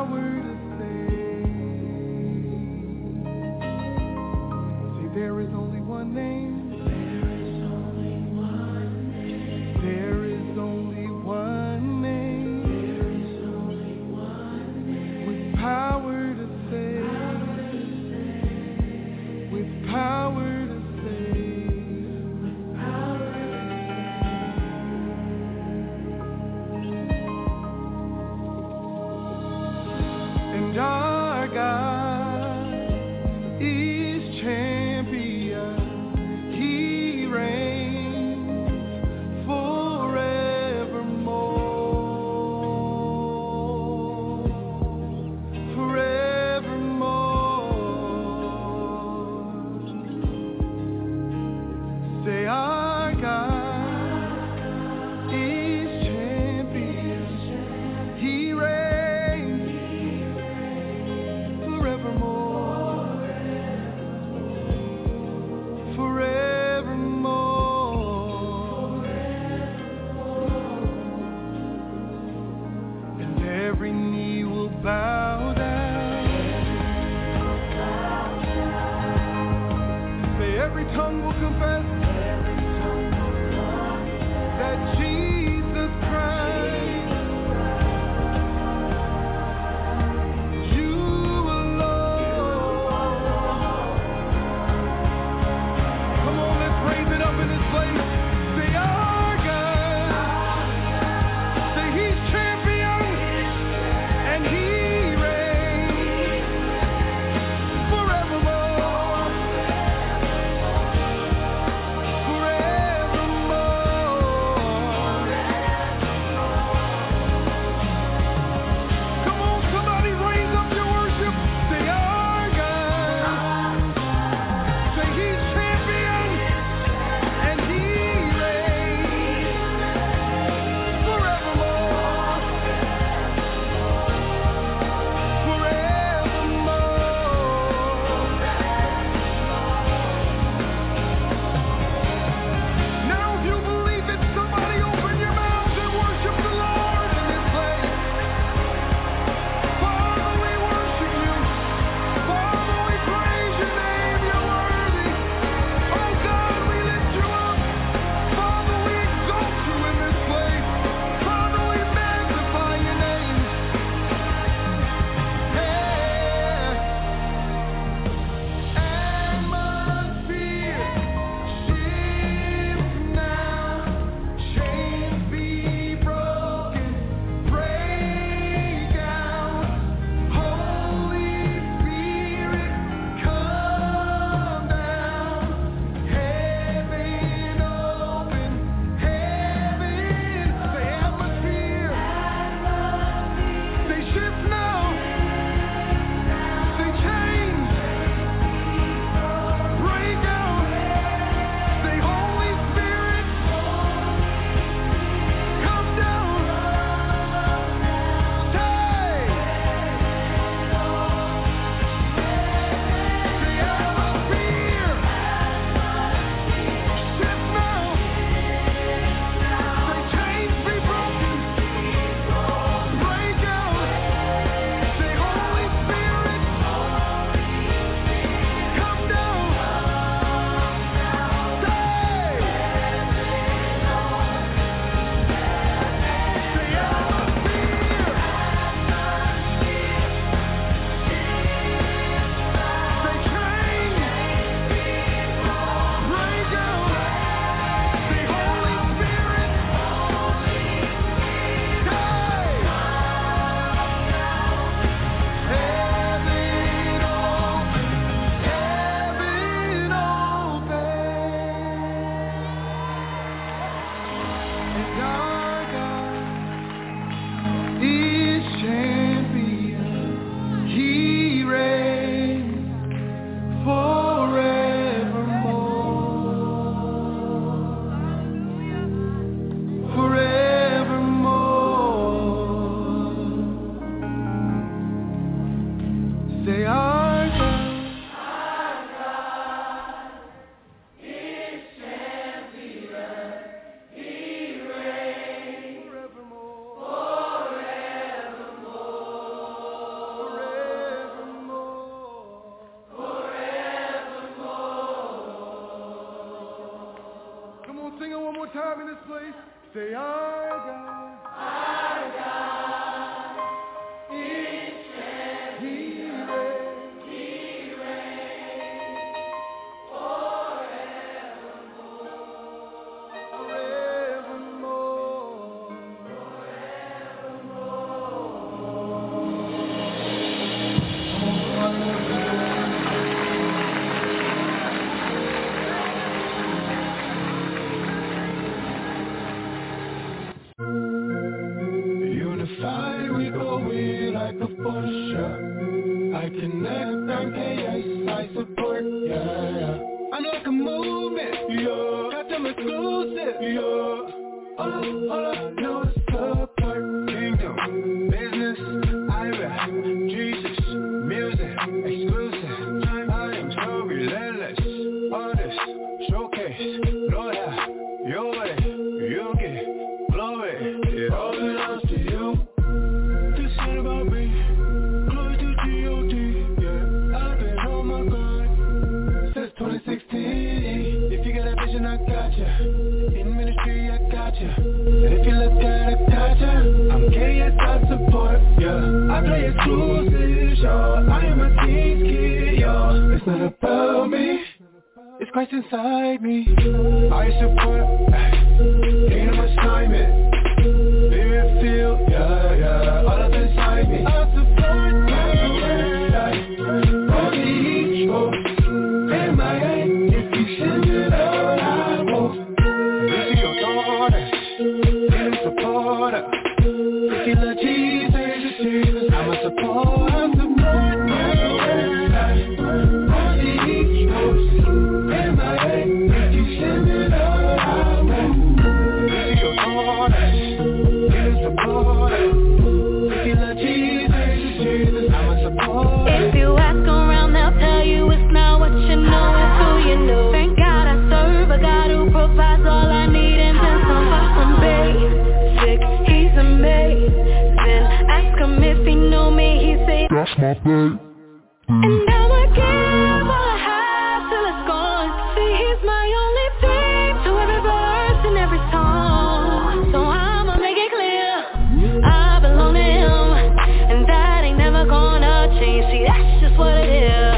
power to save. Say there is only one name. There is only one name. There is only one name. There is only one name. With power to save. With power to save. With power to save. And our God is champion. He reigns forevermore. Forevermore. Say our God is champion. He reigns forevermore. Forevermore. And every knee will bow down. Say every tongue will confess that Jesus Christ, you alone. Come on, let's raise it up in this place. Say our God. Say he's champion and he reigns forevermore. Forevermore. Come on, somebody raise up your worship. Say our God. Say he's champion and he reigns forevermore. Now if you believe it, somebody open your mouths and worship the Lord in this place. Father, we worship you. Father, we praise your name. You're worthy. Oh God, we lift you up. Father, we exalt you in this place. Father, we magnify your name. Atmosphere shift now. Chains be broken. Break out. Holy Spirit, come down. Heaven open. Heaven. Say atmosphere. Say shift now. Say change. Break out. Say Holy Spirit, come down. Stay. Say atmosphere. Shift now. Say chains be broken. Break out. Say Holy Spirit, come down. Stay. Say atmosphere. Say change. Break out. Say Holy Spirit, stay. Heaven open. Heaven open. And our God is champion. He reigns forevermore. Forevermore. Say our God. Forevermore. Say our God is He reigns Unified, we go in like a force, yeah. I connect, I'm KS, I support, yeah. I'm like a movement, yo. Got them exclusive, yo. All I know is support. Kingdom, business, I rap, Jesus, music, exclusive. I am so relentless. Artist, showcase, Lord, your way, you get glory. It all belongs to you. This ain't about me. Glory to G.O.D. Yeah, I've been on my grind since 2016. If you got a vision, I got ya. In ministry, I got ya. And if you look at it, I got ya. I'm KS, I support ya. I play exclusives, y'all. I am a team's kid, y'all. It's not about me. It's Christ inside me. I support. Ain't no assignment. Spirit feel, yeah, all up inside me. I support my word, on the East Coast, MIA, if you send it out, I won't. This is your daughter, you're a supporter. If you love Jesus, I'm a supporter. I support my word, on the East Coast, MIA, if you send it out, I won't. This is your daughter. If you ask around, they'll tell you it's not what you know, it's who you know. Thank God I serve a God who provides all I need and then some. I'm basic, he's amazing. Ask him if he know me, he say that's my babe. And I'ma give all I have till it's gone. See, he's my only thing to every verse and every song. So I'ma make it clear, I belong to him, and that ain't never gonna change. See, that's just what it is.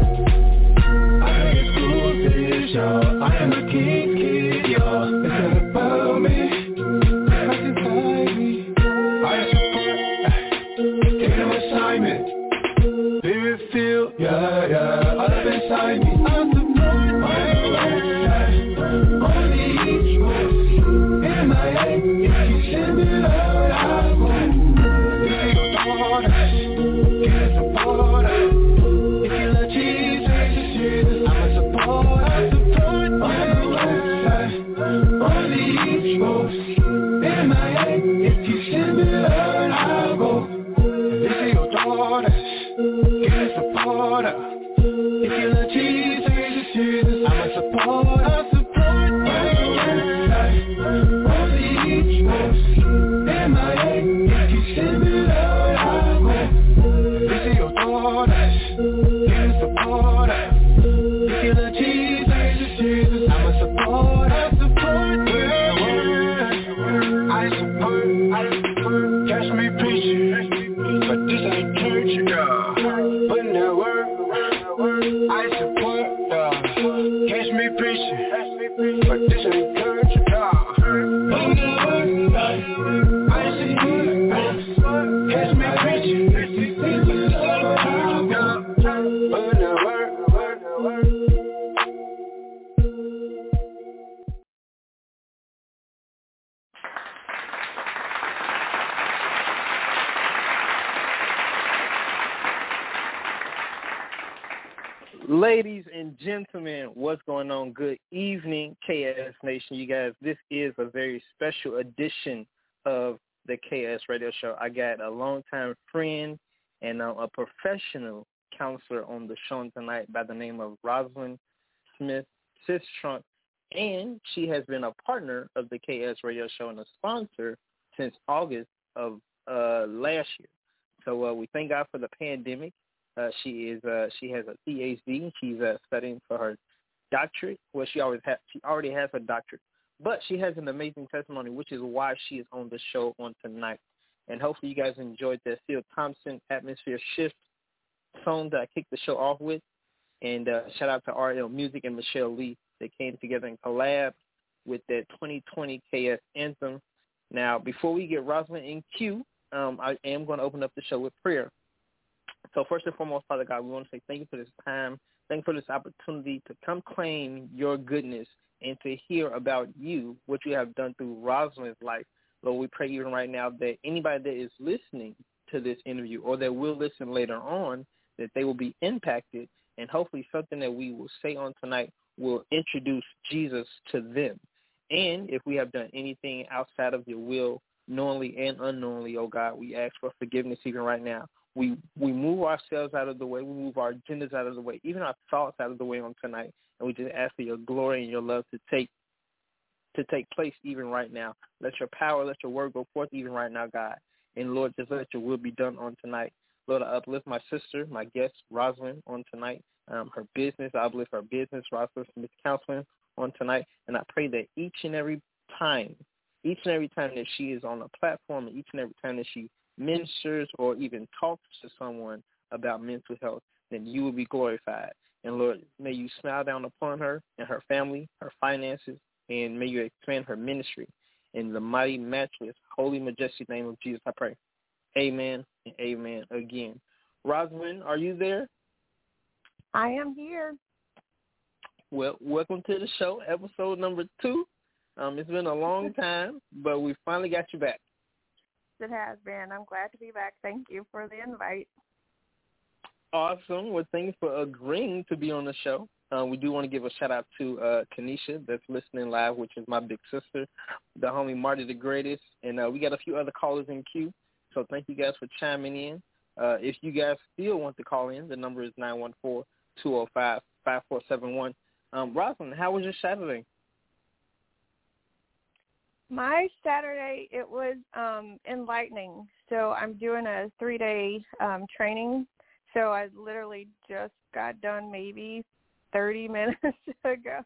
I ain't exclusive, y'all. I am a king's kid, y'all. It's not about me. Christ inside me. I support. Take no assignment. Spirit feel, yeah, all up inside me. I support my word on the East Coast. MIA, if you send it out, I won't. This is your daughter, get a supporter. If you love Jesus, I'm a supporter. I support my word on the East Coast. MIA, if you send it out, I won't. This is your daughter. Get a supporter. If you love Jesus, I'm a supporter. I support my word on the East Coast. MIA, if you send it out, I won't. This is your daughter. Get a supporter. If you love Jesus, I'm a supporter. I support my word. I support. Catch me preaching, but this ain't church, yeah. Putting that word, I support, catch me preaching, but this ain't church, yeah. Putting that word, I support, catch me preaching, this ain't church, yeah. Putting that word. Ladies and gentlemen, what's going on? Good evening, KS Nation. You guys, this is a very special edition of the KS Radio Show. I got a longtime friend and a professional counselor on the show tonight by the name of Rosalind Smith Sistrunk, and she has been a partner of the KS Radio Show and a sponsor since August of last year. So we thank God for the pandemic. She has a PhD. She's studying for her doctorate. Well, she already has a doctorate, But she has an amazing testimony, which is why she is on the show on tonight. And hopefully you guys enjoyed that Phil Thompson Atmosphere Shift song that I kicked the show off with. And shout out to RL Music and Michelle Lee. They came together and collabed with that 2020 KS anthem. Now, before we get Rosalind in queue, I am going to open up the show with prayer. So first and foremost, Father God, we want to say thank you for this time. Thank you for this opportunity to come claim your goodness and to hear about you, what you have done through Rosalind's life. Lord, we pray even right now that anybody that is listening to this interview or that will listen later on, that they will be impacted, and hopefully something that we will say on tonight will introduce Jesus to them. And if we have done anything outside of your will, knowingly and unknowingly, oh God, we ask for forgiveness even right now. We move ourselves out of the way. We move our agendas out of the way, even our thoughts out of the way on tonight. And we just ask for your glory and your love to take place even right now. Let your power, let your word go forth even right now, God. And, Lord, just let your will be done on tonight. Lord, I uplift my sister, my guest, Rosalind, on tonight. Her business, I uplift her business, Rosalind Smith Counseling, on tonight. And I pray that each and every time that she is on a platform, and each and every time that she ministers or even talks to someone about mental health, then you will be glorified. And, Lord, may you smile down upon her and her family, her finances, and may you expand her ministry. In the mighty, matchless, holy, majestic name of Jesus, I pray. Amen and amen again. Rosalind, are you there? I am here. Well, welcome to the show, episode number 2. It's been a long time, but we finally got you back. It has been. I'm glad to be back. Thank you for the invite. Awesome. Well, thank you for agreeing to be on the show. We do want to give a shout-out to Kenesha that's listening live, which is my big sister, the homie Marty the Greatest. And we got a few other callers in queue, so thank you guys for chiming in. If you guys still want to call in, the number is 914-205-5471. Rosalind, how was your Saturday? My Saturday, it was enlightening. So I'm doing a 3-day training. So I literally just got done maybe 30 minutes ago.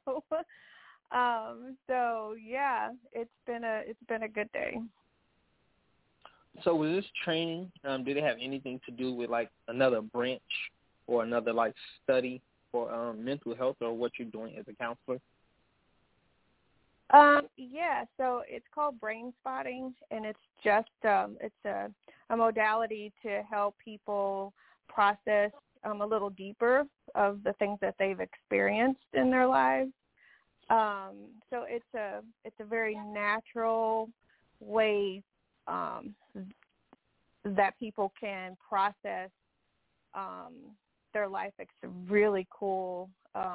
So yeah, it's been a good day. So was this training, did it have anything to do with like another branch or another like study for mental health or what you're doing as a counselor? Yeah, so it's called brain spotting, and it's just it's a modality to help people process a little deeper of the things that they've experienced in their lives. So it's a very natural way that people can process their life. It's a really cool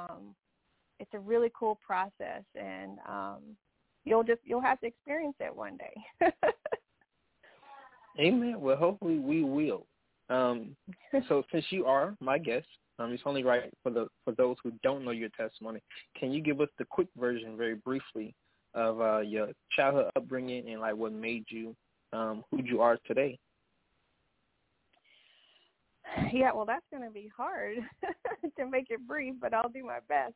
process, and you'll have to experience it one day. Amen. Well, hopefully we will. So since you are my guest, it's only right for those who don't know your testimony. Can you give us the quick version, very briefly, of your childhood upbringing and like what made you who you are today? Yeah, well, that's going to be hard to make it brief, but I'll do my best.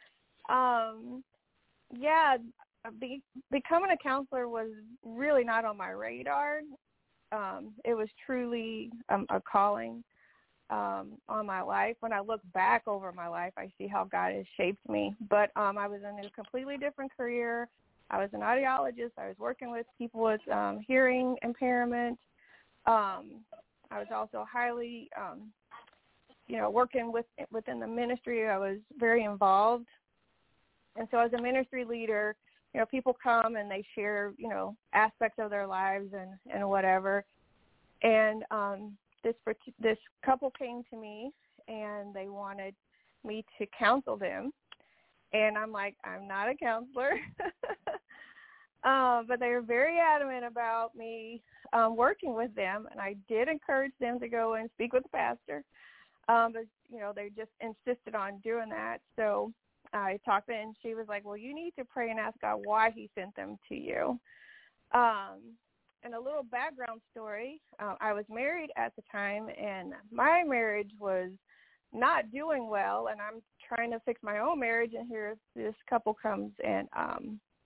Becoming a counselor was really not on my radar. It was truly a calling on my life. When I look back over my life, I see how God has shaped me. But I was in a completely different career. I was an audiologist. I was working with people with hearing impairment. I was also highly, working within the ministry. I was very involved. And so as a ministry leader, people come and they share, aspects of their lives and whatever. And this couple came to me and they wanted me to counsel them. And I'm like, I'm not a counselor. But they were very adamant about me working with them. And I did encourage them to go and speak with the pastor. But, they just insisted on doing that. So I talked to her, and she was like, well, you need to pray and ask God why he sent them to you. And a little background story, I was married at the time, and my marriage was not doing well, and I'm trying to fix my own marriage, and here this couple comes and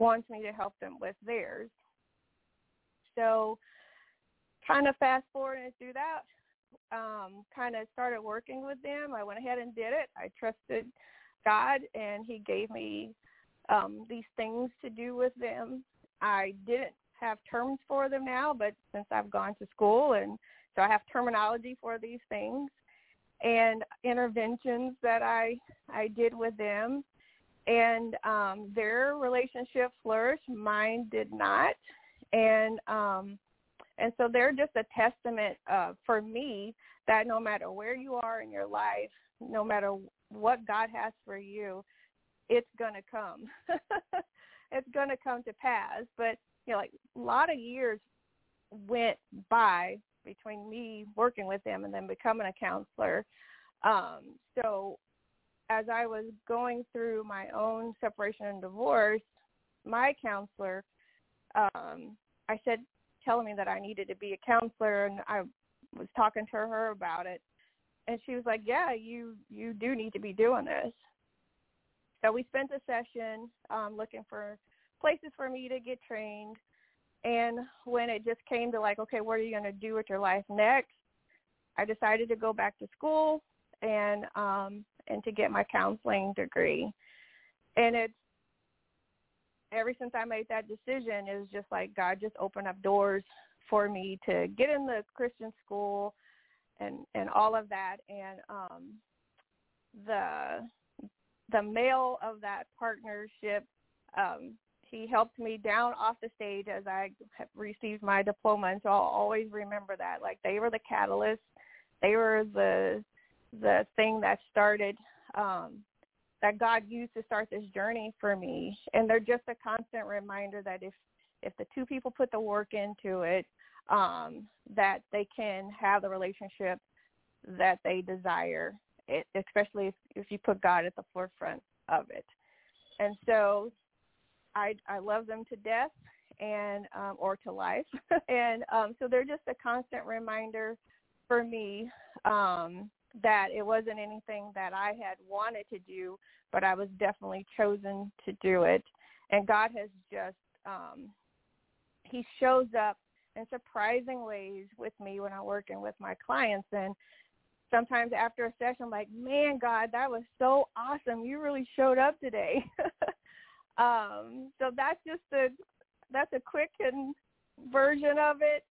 wants me to help them with theirs. So kind of fast forwarding through that, kind of started working with them. I went ahead and did it. I trusted God, and he gave me these things to do with them. I didn't have terms for them now, but since I've gone to school, and so I have terminology for these things and interventions that I did with them. And their relationship flourished. Mine did not. And so they're just a testament for me that no matter where you are in your life, no matter what God has for you, it's going to come. It's going to come to pass. But, you know, like a lot of years went by between me working with them and then becoming a counselor. So as I was going through my own separation and divorce, my counselor, I said, telling me that I needed to be a counselor, and I was talking to her about it. And she was like, yeah, you do need to be doing this. So we spent a session looking for places for me to get trained. And when it just came to like, okay, what are you going to do with your life next? I decided to go back to school and to get my counseling degree. And it's, ever since I made that decision, it was just like God just opened up doors for me to get in the Christian school and all of that. And the male of that partnership, he helped me down off the stage as I received my diploma. And so I'll always remember that. Like, they were the catalyst. They were the thing that started, that God used to start this journey for me. And they're just a constant reminder that if the two people put the work into it, that they can have the relationship that they desire, especially if you put God at the forefront of it. And so I love them to death and or to life. And so they're just a constant reminder for me that it wasn't anything that I had wanted to do, but I was definitely chosen to do it. And God has just, he shows up in surprising ways with me when I'm working with my clients. And sometimes after a session, I'm like, man, God, that was so awesome. You really showed up today. So that's just that's a quick version of it,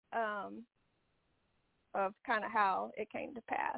of kind of how it came to pass.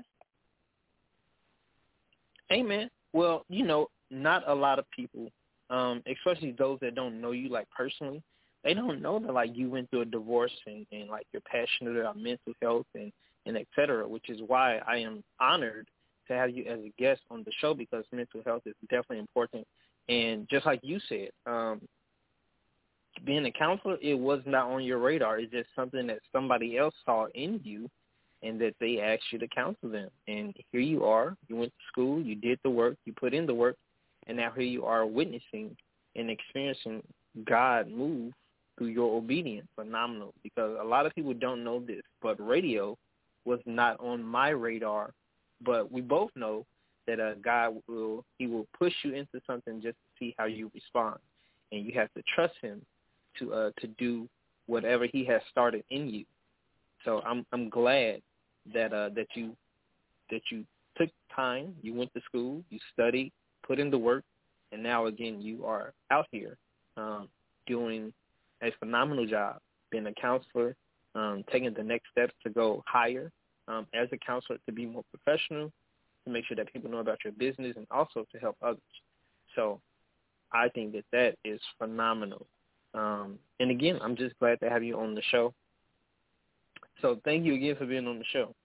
Amen. Well, not a lot of people, especially those that don't know you like personally, they don't know that like you went through a divorce and like you're passionate about mental health and et cetera, which is why I am honored to have you as a guest on the show, because mental health is definitely important. And just like you said, being a counselor, it was not on your radar. It's just something that somebody else saw in you and that they asked you to counsel them. And here you are. You went to school. You did the work. You put in the work. And now here you are witnessing and experiencing God move through your obedience. Phenomenal. Because a lot of people don't know this, but radio was not on my radar. But we both know that God will push you into something just to see how you respond. And you have to trust him to do whatever he has started in you. So I'm glad that you took time, you went to school, you studied, put in the work, and now again you are out here doing a phenomenal job, being a counselor, taking the next steps to go higher as a counselor, to be more professional, to make sure that people know about your business, and also to help others. So I think that is phenomenal. And again, I'm just glad to have you on the show. So thank you again for being on the show.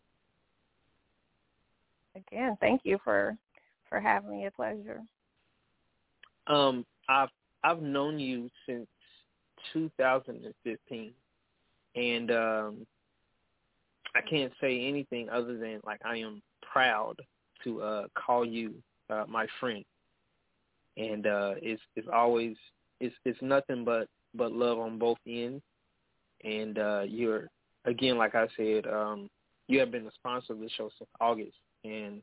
Again, thank you for having me. A pleasure. I've known you since 2015, and I can't say anything other than like I am proud to call you my friend. And it's always it's nothing but love on both ends. And you're, again, like I said, you have been the sponsor of the show since August. And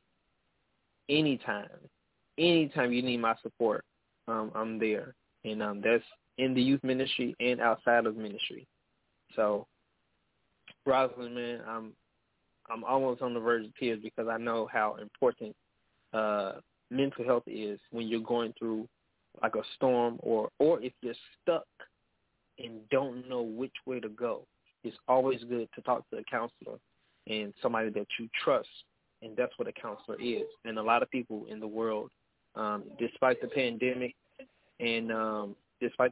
anytime you need my support, I'm there. And in the youth ministry and outside of ministry. So, Rosalind, man, I'm almost on the verge of tears because I know how important mental health is when you're going through like a storm or if you're stuck and don't know which way to go. It's always good to talk to a counselor and somebody that you trust, and that's what a counselor is. And a lot of people in the world, despite the pandemic and despite,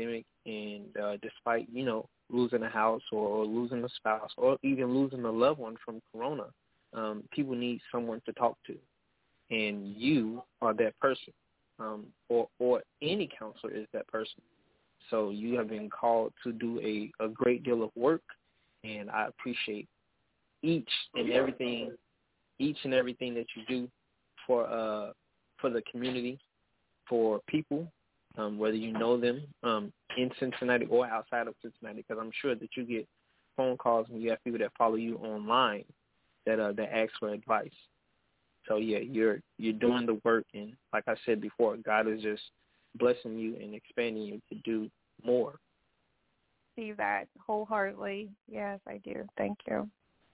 you know, losing a house or losing a spouse or even losing a loved one from corona, people need someone to talk to. And you are that person, or any counselor is that person. So you have been called to do a great deal of work, and I appreciate each and everything that you do for the community, for people, whether you know them in Cincinnati or outside of Cincinnati, because I'm sure that you get phone calls and you have people that follow you online that ask for advice. So yeah, you're doing the work, and like I said before, God is just blessing you and expanding you to do more. See that wholeheartedly. Yes, I do. Thank you.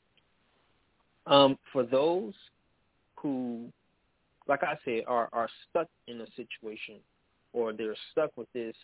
For those who, like I said, are stuck in a situation, or they're stuck with this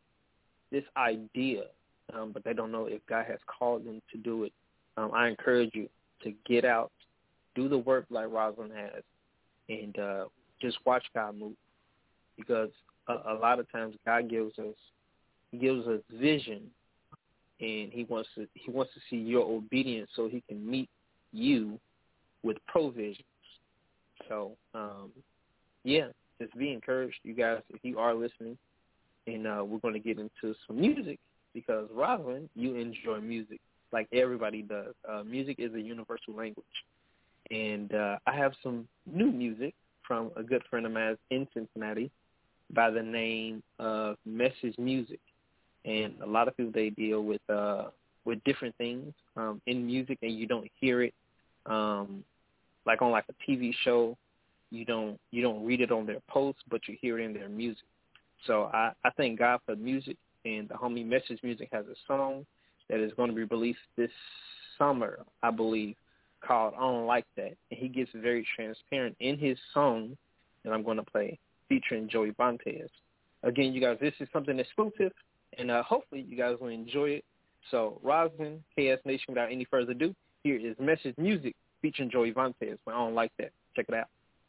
idea, but they don't know if God has called them to do it, I encourage you to get out, do the work like Rosalind has, and just watch God move. Because a lot of times God gives us vision, and He wants to see your obedience so He can meet you with provisions. So just be encouraged, you guys, if you are listening. And we're going to get into some music because, Rosalind, you enjoy music like everybody does. Music is a universal language. And I have some new music from a good friend of mine in Cincinnati by the name of Message Music. And a lot of people, they deal with different things in music, and you don't hear it like on like a TV show. You don't read it on their posts, but you hear it in their music. So I thank God for music, and the homie Message Music has a song that is going to be released this summer, I believe, called I Don't Like That. And he gets very transparent in his song that I'm going to play, featuring Joey Vantes. Again, you guys, this is something exclusive, and hopefully you guys will enjoy it. So, Rosalind, KS Nation, without any further ado, here is Message Music featuring Joey Vantes, but I Don't Like That. Check it out.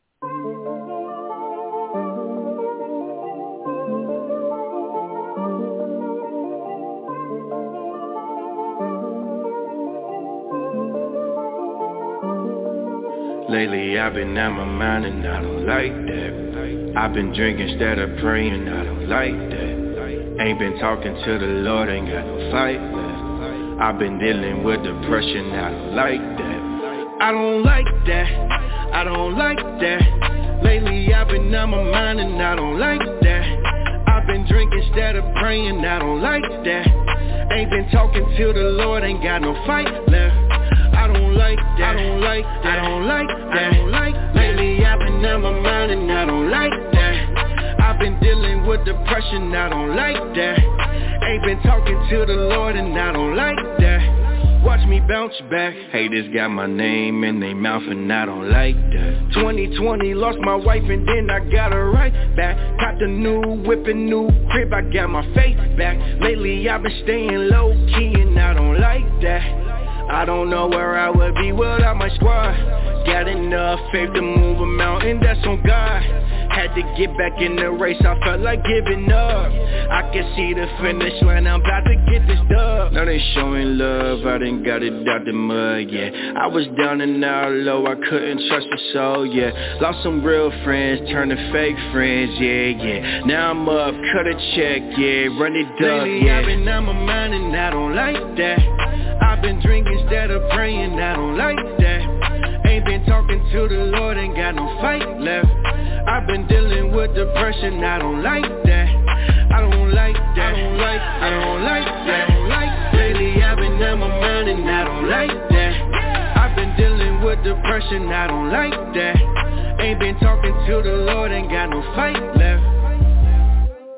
Lately I've been out my mind and I don't like that. I've been drinking instead of praying, I don't like that. Ain't been talking to the Lord, ain't got no fight left. I've been dealing with depression, I don't like that. I don't like that, I don't like that. Lately I've been out my mind and I don't like that. I've been drinking instead of praying, I don't like that. Ain't been talking to the Lord, ain't got no fight left. I don't like that, I don't like that, I don't like that, I don't like that. Lately I've been out my mind and I don't like that. I've been dealing with depression, I don't like that. Ain't been talking to the Lord and I don't like that. Watch me bounce back. Haters got my name in they mouth and I don't like that. 2020 lost my wife and then I got her right back. Got the new whip and new crib, I got my faith back. Lately I've been staying low key and I don't like that. I don't know where I would be without my squad. Got enough faith to move a mountain, that's on God. Had to get back in the race, I felt like giving up. I can see the finish line, I'm about to get this dub. Now they showing love, I done got it out the mud, yeah. I was down and out low, I couldn't trust a soul, yeah. Lost some real friends, turned to fake friends, yeah. Now I'm up, cut a check, yeah, run it up, lately, yeah. I've been out my mind and I don't like that. I've been drinking instead of praying, I don't like that. Ain't been talking to the Lord, ain't got no fight left. I've been dealing with depression, I don't like that. I don't like that, I don't like that, I don't like that, I don't like that. Lately I've been out my mind and I don't like that. I've been dealing with depression, I don't like that. Ain't been talking to the Lord, ain't got no fight left.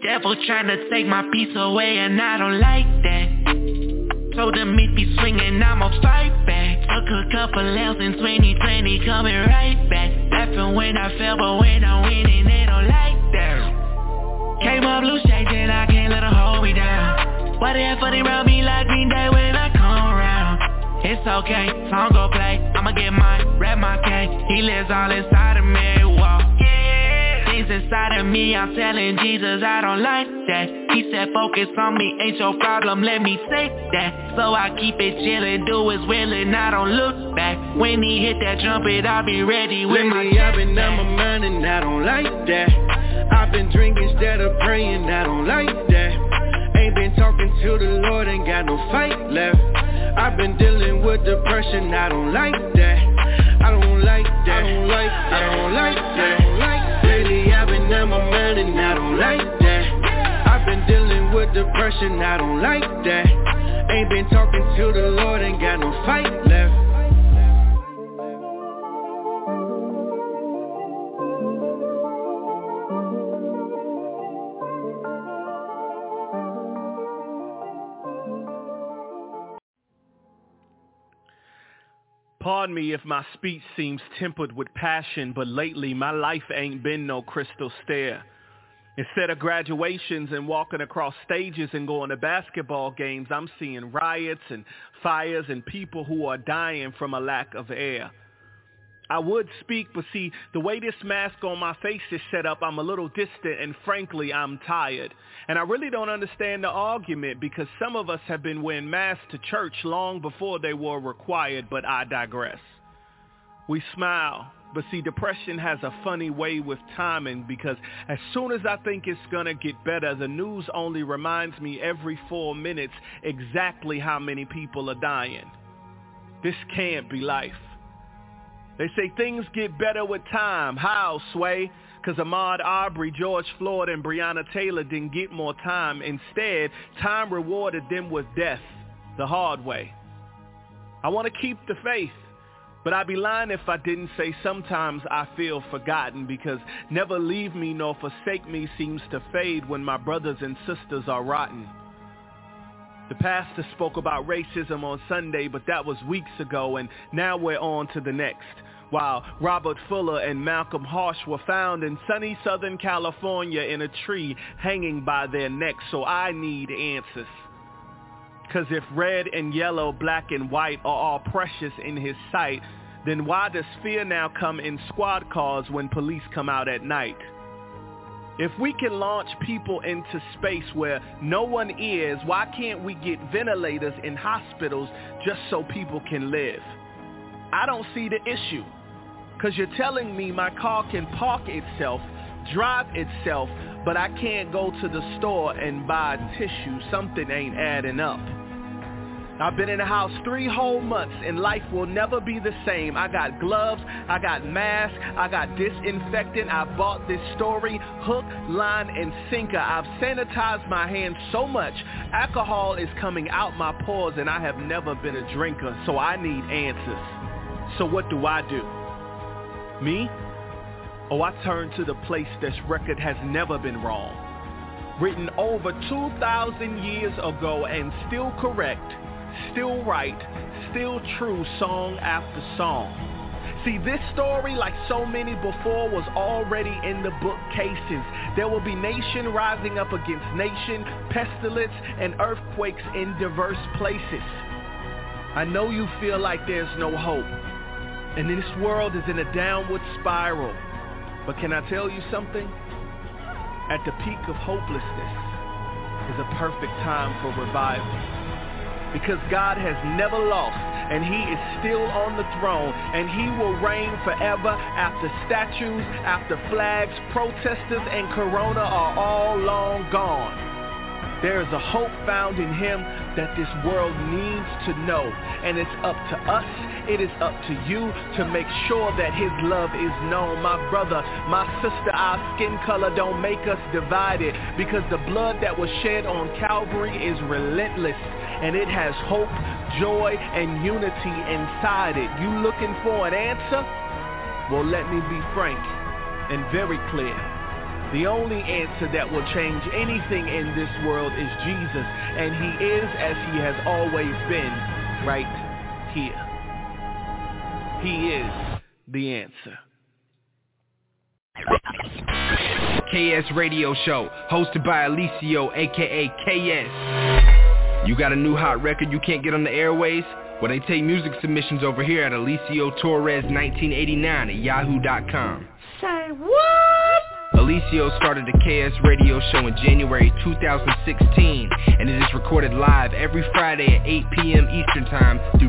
Devil trying to take my peace away and I don't like that. Told them meet me swinging, I'ma fight back. Took a couple L's in 2020, coming right back. Laughing when I fell, but when I win and they don't like that. Came up loose shaking, I can't let them hold me down. Why they funny around me like Green Day when I come around? It's okay, song go play, I'ma get mine, rap my cake. He lives all inside of me, whoa. Things inside of me, I'm telling Jesus I don't like that. He said focus on me, ain't your problem, let me take that. So I keep it chillin', do his will and I don't look back. When he hit that trumpet, I'll be ready with my lately I've been on my mind and I don't like that. I've been drinking instead of praying, I don't like that. Ain't been talking to the Lord, ain't got no fight left. I've been dealing with depression, I don't like that. I don't like that, I don't like that, I don't like that. Lately I've been on my mind and I don't like that. I've been dealing with depression, I don't like that. Ain't been talking to the Lord, ain't got no fight left. Pardon me if my speech seems tempered with passion, but lately my life ain't been no crystal stair. Instead of graduations and walking across stages and going to basketball games, I'm seeing riots and fires and people who are dying from a lack of air. I would speak, but see, the way this mask on my face is set up, I'm a little distant and frankly, I'm tired. And I really don't understand the argument because some of us have been wearing masks to church long before they were required, but I digress. We smile, but see, depression has a funny way with timing because as soon as I think it's gonna get better, the news only reminds me every 4 minutes exactly how many people are dying. This can't be life. They say things get better with time. How, Sway? Because Ahmaud Arbery, George Floyd, and Breonna Taylor didn't get more time. Instead, time rewarded them with death, the hard way. I want to keep the faith, but I'd be lying if I didn't say sometimes I feel forgotten because never leave me nor forsake me seems to fade when my brothers and sisters are rotten. The pastor spoke about racism on Sunday, but that was weeks ago, and now we're on to the next. While Robert Fuller and Malcolm Harsh were found in sunny Southern California in a tree hanging by their necks, so I need answers. Because if red and yellow, black and white are all precious in his sight, then why does fear now come in squad cars when police come out at night? If we can launch people into space where no one is, why can't we get ventilators in hospitals just so people can live? I don't see the issue, because you're telling me my car can park itself, drive itself, but I can't go to the store and buy tissue. Something ain't adding up. I've been in the house 3 whole months and life will never be the same. I got gloves, I got masks, I got disinfectant. I bought this story, hook, line, and sinker. I've sanitized my hands so much, alcohol is coming out my pores and I have never been a drinker, so I need answers. So what do? Me? Oh, I turn to the place this record has never been wrong. Written over 2,000 years ago and still correct, still right, still true, song after song. See, this story, like so many before, was already in the bookcases. There will be nation rising up against nation, pestilence, and earthquakes in diverse places. I know you feel like there's no hope, and this world is in a downward spiral. But can I tell you something? At the peak of hopelessness is a perfect time for revival. Because God has never lost, and he is still on the throne, and he will reign forever after statues, after flags, protesters, and Corona are all long gone. There is a hope found in him that this world needs to know, and it's up to us, it is up to you to make sure that his love is known. My brother, my sister, our skin color don't make us divided, because the blood that was shed on Calvary is relentless, and it has hope, joy, and unity inside it. You looking for an answer? Well, let me be frank and very clear. The only answer that will change anything in this world is Jesus, and he is, as he has always been, right here. He is the answer. KS Radio Show, hosted by Alicio, aka KS. You got a new hot record you can't get on the airways? Well, they take music submissions over here at Alicio Torres 1989 at yahoo.com. Say what? Alicio started the KS Radio Show in January 2016, and it is recorded live every Friday at 8 p.m. Eastern Time through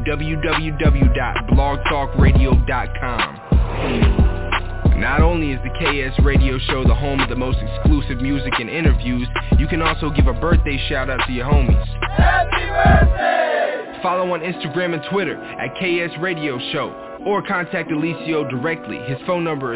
www.blogtalkradio.com. Not only is the KS Radio Show the home of the most exclusive music and interviews, you can also give a birthday shout out to your homies. Happy birthday! Follow on Instagram and Twitter at KS Radio Show, or contact Alicio directly. His phone number is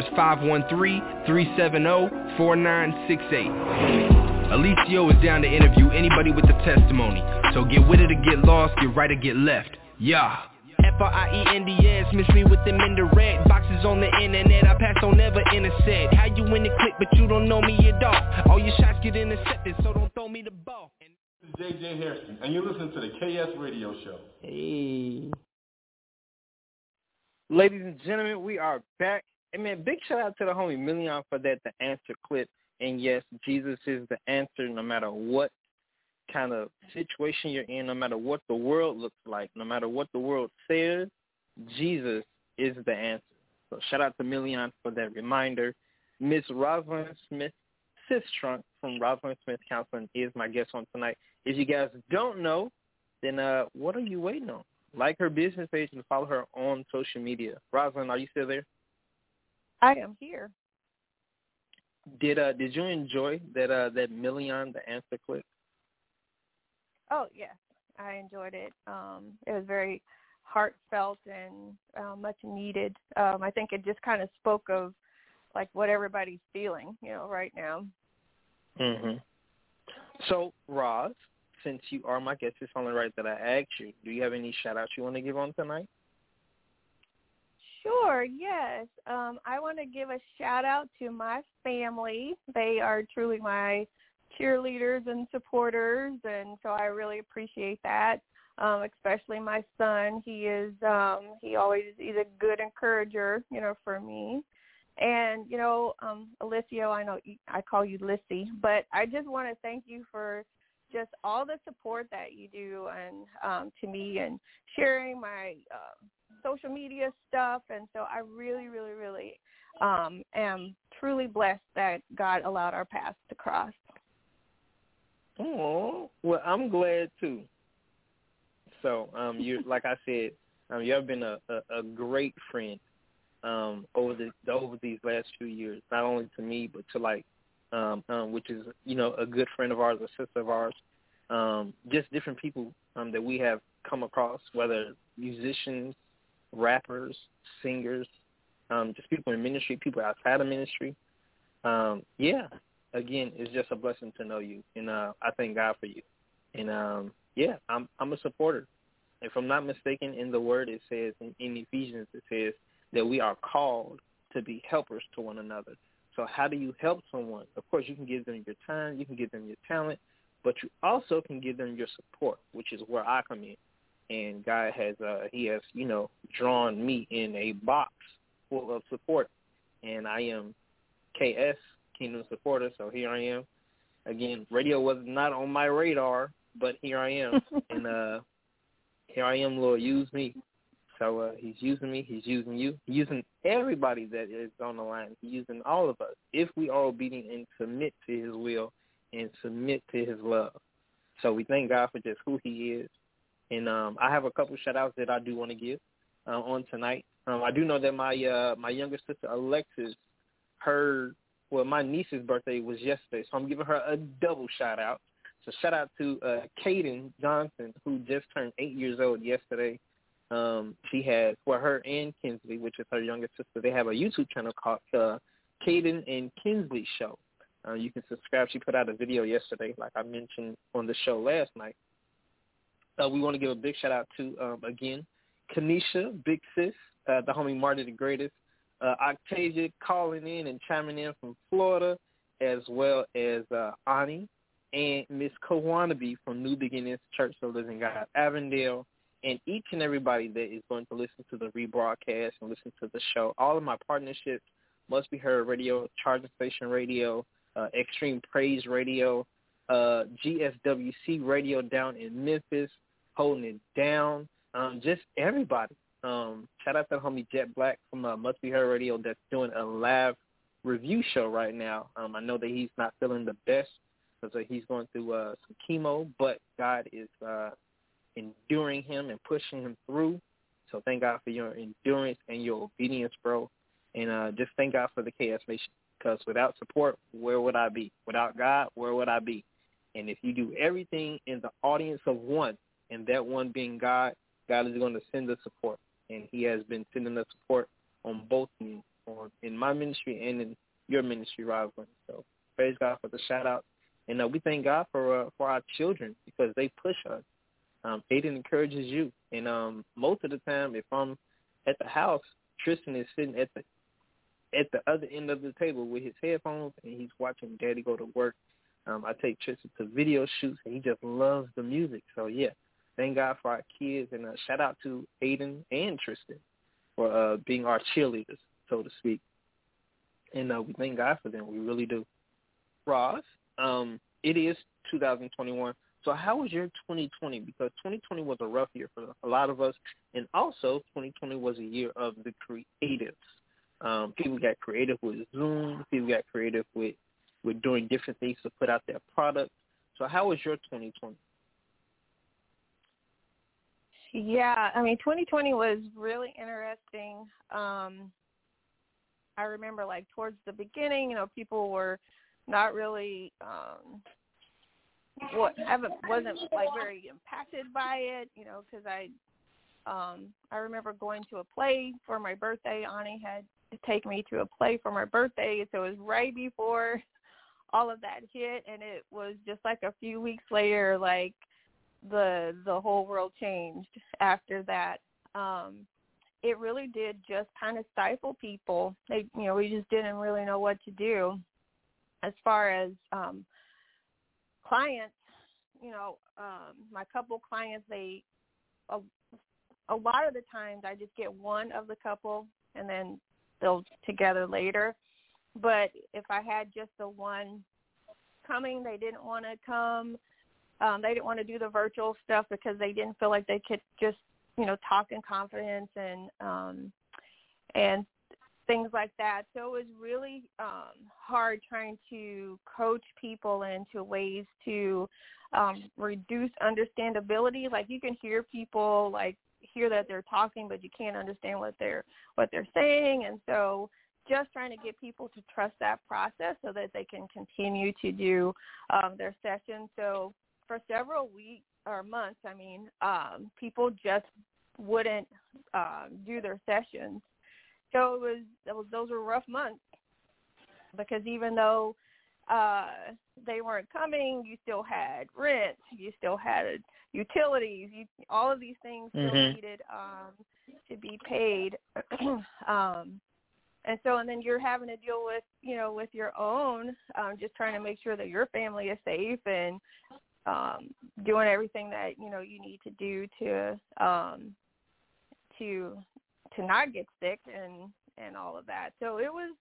513-370-4968. Alicio is down to interview anybody with a testimony, so get with it or get lost, get right or get left. Yeah. F-R-I-E-N-D-S, miss me with them indirect boxes on the internet, I pass on never intersect. How you in the click but you don't know me at all? All your shots get intercepted, so don't throw me the ball. This is J.J. Harrison, and you're listening to the KS Radio Show. Hey. Ladies and gentlemen, we are back. And man, big shout out to the homie Million for that, the answer clip. And yes, Jesus is the answer no matter what kind of situation you're in, no matter what the world looks like, no matter what the world says, Jesus is the answer. So shout out to Million for that reminder. Miss Rosalind Smith, Sis Trunk from Rosalind Smith Counseling is my guest on tonight. If you guys don't know, then what are you waiting on? Like her business page and follow her on social media. Rosalind, are you still there? I am here. Did you enjoy that Million the answer clip? Oh, yes. I enjoyed it. It was very heartfelt and much needed. I think it just kind of spoke of like what everybody's feeling, right now. Mhm. So, Roz, since you are my guest, it's only right that I asked you, do you have any shout-outs you want to give on tonight? Sure, yes. I want to give a shout-out to my family. They are truly my cheerleaders and supporters, and so I really appreciate that, especially my son. He's a good encourager, for me. And, Alicio, I know I call you Lissy, but I just want to thank you for just all the support that you do and to me and sharing my social media stuff. And so I really, really, really am truly blessed that God allowed our paths to cross. Oh, well, I'm glad too. So, you, like I said, you have been a great friend over these last few years, not only to me but to which is a good friend of ours, a sister of ours, just different people that we have come across, whether musicians, rappers, singers, just people in ministry, people outside of ministry. Again, it's just a blessing to know you, and I thank God for you. And I'm a supporter. If I'm not mistaken, in the Word it says in Ephesians it says that we are called to be helpers to one another. So how do you help someone? Of course, you can give them your time, you can give them your talent, but you also can give them your support, which is where I come in. And God has drawn me in a box full of support, and I am KS, Kingdom Supporter, so here I am. Again, radio was not on my radar, but here I am. And here I am, Lord, use me. So he's using me, he's using you, he's using everybody that is on the line. He's using all of us if we are obedient and submit to his will and submit to his love. So we thank God for just who he is. And I have a couple shout-outs that I do want to give on tonight. I do know that my younger sister, Alexis, my niece's birthday was yesterday, so I'm giving her a double shout-out. So shout-out to Kaden Johnson, who just turned 8 years old yesterday. She has, her and Kinsley, which is her younger sister, they have a YouTube channel called Kaden and Kinsley Show. You can subscribe. She put out a video yesterday, like I mentioned on the show last night. We want to give a big shout-out to, again, Kanisha, Big Sis, the homie Marty the Greatest, Octavia calling in and chiming in from Florida, as well as Ani and Miss Kawanabe from New Beginnings Church of the Living God, Avondale, and each and everybody that is going to listen to the rebroadcast and listen to the show. All of my partnerships, Must Be Heard Radio, Charging Station Radio, Extreme Praise Radio, GSWC Radio down in Memphis, holding it down. Just everybody. Shout out to the homie Jet Black from Must Be Heard Radio that's doing a live review show right now. I know that he's not feeling the best because he's going through some chemo, but God is enduring him and pushing him through. So thank God for your endurance and your obedience, bro. And just thank God for the KS Nation, because without support, where would I be? Without God, where would I be? And if you do everything in the audience of one, and that one being God, God is going to send the support. And he has been sending the support on both ends, in my ministry and in your ministry, Rosalind. So praise God for the shout-out. And we thank God for our children, because they push us. Aiden encourages you. And most of the time, if I'm at the house, Tristan is sitting at the other end of the table with his headphones, and he's watching Daddy go to work. I take Tristan to video shoots, and he just loves the music. So, yeah, thank God for our kids. And shout out to Aiden and Tristan for being our cheerleaders, so to speak. And we thank God for them. We really do. Roz, it is 2021. So how was your 2020? Because 2020 was a rough year for a lot of us. And also 2020 was a year of the creatives. People got creative with Zoom. People got creative with doing different things to put out their product. So how was your 2020? Yeah, I mean, 2020 was really interesting. I remember, like, towards the beginning, people were not really wasn't like very impacted by it, because I remember going to a play for my birthday. Ani had to take me to a play for my birthday, so it was right before all of that hit, and it was just like a few weeks later, like the whole world changed after that. It really did just kind of stifle people. We just didn't really know what to do. As far as clients, my couple clients, a lot of the times I just get one of the couple and then they'll together later. But if I had just the one coming, they didn't want to come. They didn't want to do the virtual stuff because they didn't feel like they could just, talk in confidence and things like that. So it was really hard trying to coach people into ways to reduce understandability. Like, you can hear people, hear that they're talking, but you can't understand what they're saying. And so just trying to get people to trust that process so that they can continue to do their sessions. So for several weeks or months, people just wouldn't do their sessions. So those were rough months, because even though they weren't coming, you still had rent, you still had utilities, all of these things still needed to be paid. And then you're having to deal with, with your own, just trying to make sure that your family is safe and doing everything that, you need to do to not get sick and all of that. So it was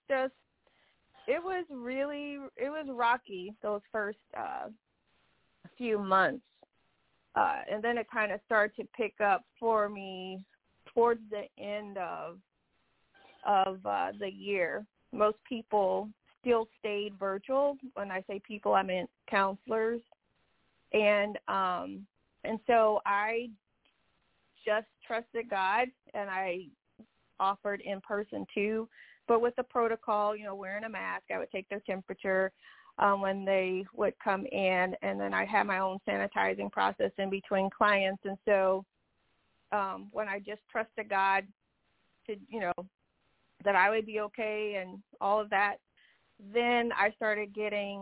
rocky those first few months. And then it kind of started to pick up for me towards the end of the year. Most people still stayed virtual. When I say people, I mean counselors. And so I just trusted God, and I offered in person too, but with the protocol, wearing a mask. I would take their temperature when they would come in, and then I had my own sanitizing process in between clients. And so when I just trusted God to, that I would be okay and all of that, then I started getting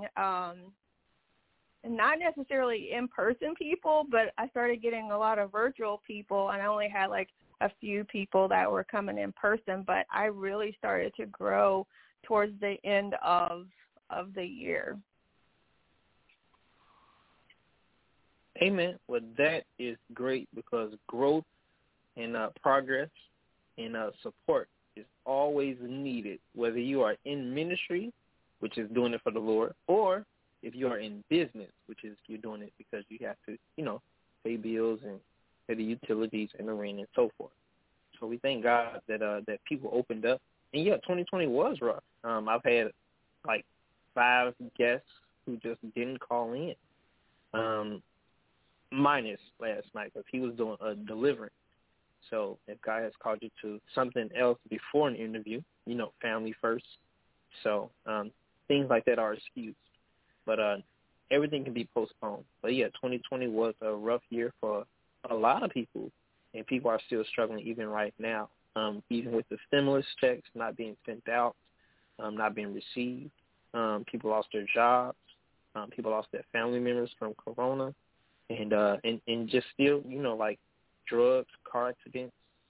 not necessarily in-person people, but I started getting a lot of virtual people, and I only had a few people that were coming in person, but I really started to grow towards the end of of the year. Amen. Well, that is great because growth and progress and support is always needed, whether you are in ministry, which is doing it for the Lord, or if you are in business, which is you're doing it because you have to, pay bills and pay the utilities and the rent and so forth. So we thank God that that people opened up. And, 2020 was rough. I've had, 5 guests who just didn't call in, minus last night because he was doing a delivery. So if God has called you to something else before an interview, family first. So things like that are excused. But everything can be postponed. But, 2020 was a rough year for a lot of people, and people are still struggling even right now, even with the stimulus checks not being sent out, not being received. People lost their jobs. People lost their family members from corona. And just still, drugs, car accidents,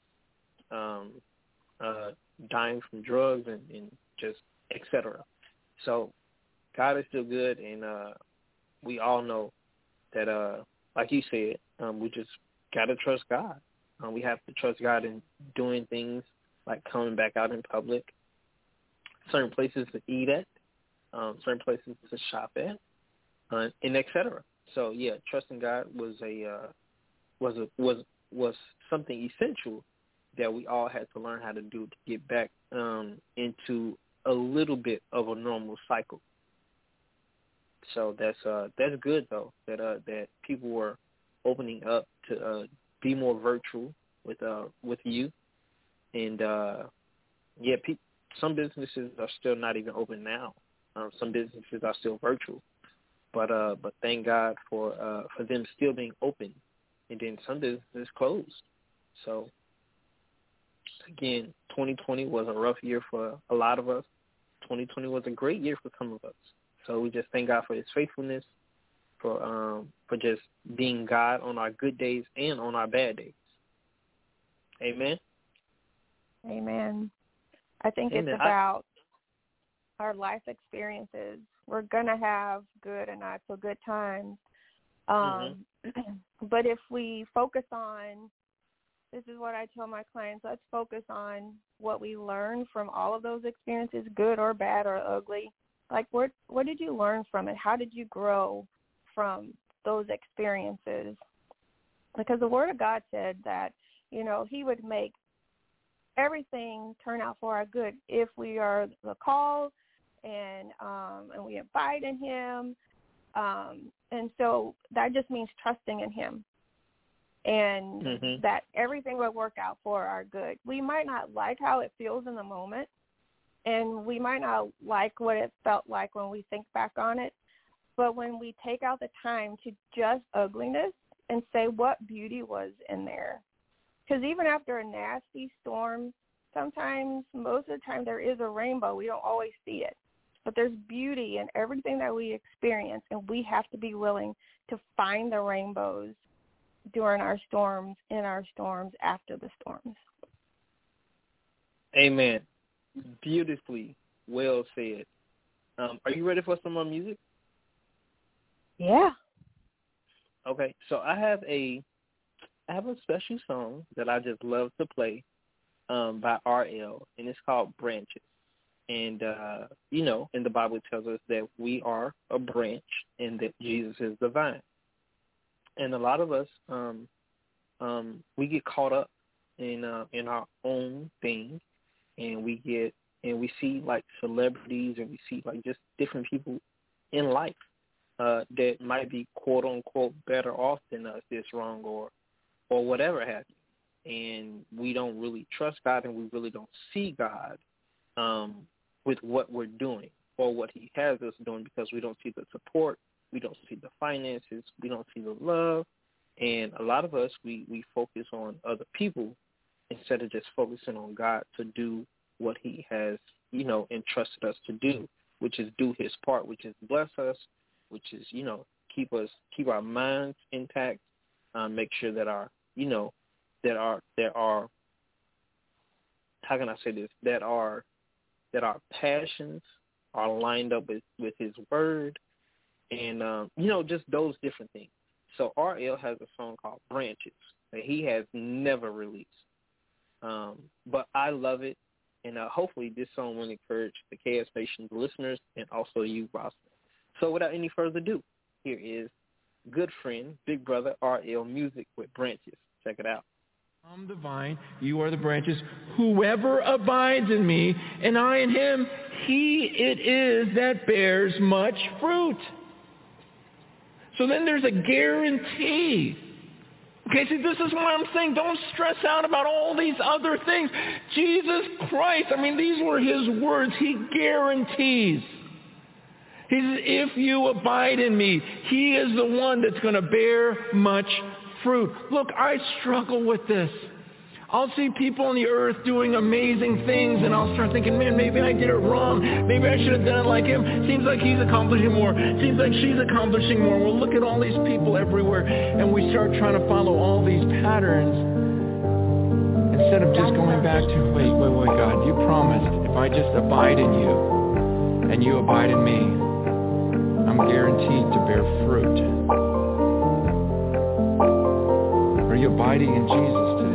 dying from drugs and just et cetera. So God is still good, and we all know that, like you said, we just got to trust God. We have to trust God in doing things like coming back out in public, certain places to eat at, certain places to shop at, and et cetera. So trusting God was something essential that we all had to learn how to do to get back into a little bit of a normal cycle. So that's good though that people were opening up to be more virtual with you, and some businesses are still not even open now. Some businesses are still virtual. But thank God for them still being open, and then some businesses closed. So again, 2020 was a rough year for a lot of us. 2020 was a great year for some of us. So we just thank God for His faithfulness, for just being God on our good days and on our bad days. Amen. Amen. I think Amen. It's about our life experiences. We're going to have good and not so good times. But if we focus on, this is what I tell my clients, let's focus on what we learned from all of those experiences, good or bad or ugly. Like, what did you learn from it? How did you grow from those experiences? Because the Word of God said that, He would make everything turn out for our good if we are the called and we abide in Him. And so that just means trusting in Him, and that everything will work out for our good. We might not like how it feels in the moment, and we might not like what it felt like when we think back on it, but when we take out the time to just ugliness and say what beauty was in there. Because even after a nasty storm, most of the time there is a rainbow. We don't always see it. But there's beauty in everything that we experience, and we have to be willing to find the rainbows during our storms, in our storms, after the storms. Amen. Beautifully well said. Are you ready for some more music? Yeah. Okay, so I have a special song that I just love to play by RL, and it's called Branches. And, and the Bible tells us that we are a branch and that Jesus is the vine. And a lot of us, we get caught up in our own thing, and we see like celebrities, and we see like just different people in life that might be quote unquote better off than us, this wrong or whatever have you. And we don't really trust God, and we really don't see God with what we're doing or what He has us doing, because we don't see the support, we don't see the finances, we don't see the love. And a lot of us, we focus on other people instead of just focusing on God to do what He has, entrusted us to do, which is do His part, which is bless us, which is, keep our minds intact, make sure that our, how can I say this, that our passions are lined up with his word, and just those different things. So RL has a song called Branches that he has never released, but I love it, and hopefully this song will encourage the KS Nation's listeners and also you, Ross. So without any further ado, here is good friend, big brother RL Music with Branches. Check it out. I'm the vine, you are the branches. Whoever abides in me, and I in him, he it is that bears much fruit. So then there's a guarantee. Okay, see, this is what I'm saying. Don't stress out about all these other things. Jesus Christ, these were his words. He guarantees. He says, if you abide in me, he is the one that's going to bear much fruit. Look, I struggle with this. I'll see people on the earth doing amazing things, and I'll start thinking, man, maybe I did it wrong. Maybe I should have done it like him. Seems like he's accomplishing more. Seems like she's accomplishing more. Well, look at all these people everywhere, and we start trying to follow all these patterns instead of just going back to, wait, God, you promised if I just abide in you and you abide in me, I'm guaranteed to bear fruit. Are you abiding in Jesus today?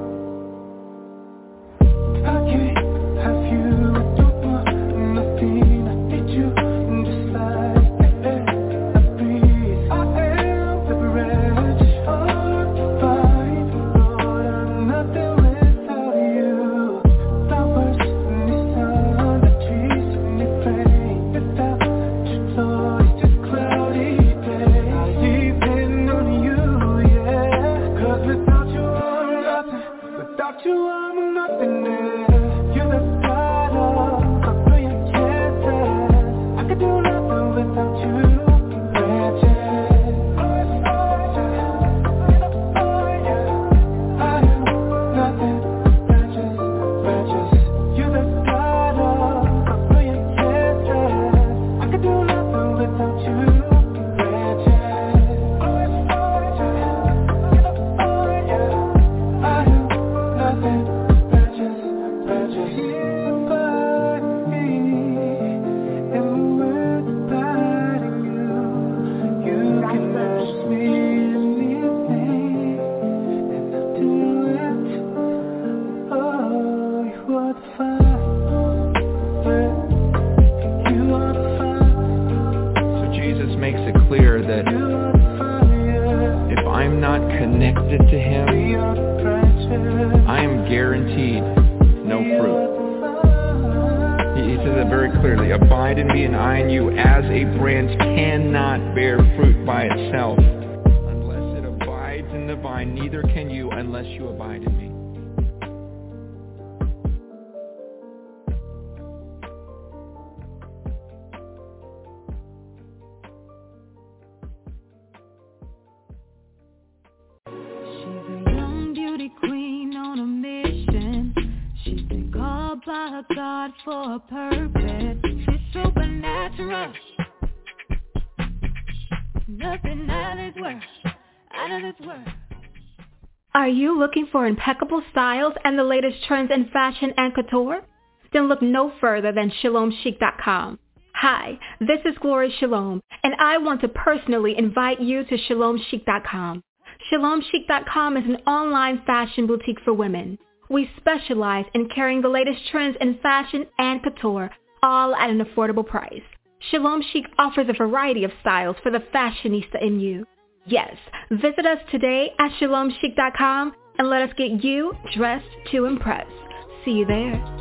Are you looking for impeccable styles and the latest trends in fashion and couture? Then look no further than ShalomChic.com. Hi, this is Gloria Shalom, and I want to personally invite you to ShalomChic.com. ShalomChic.com is an online fashion boutique for women. We specialize in carrying the latest trends in fashion and couture, all at an affordable price. Shalom Chic offers a variety of styles for the fashionista in you. Yes, visit us today at ShalomChic.com and let us get you dressed to impress. See you there.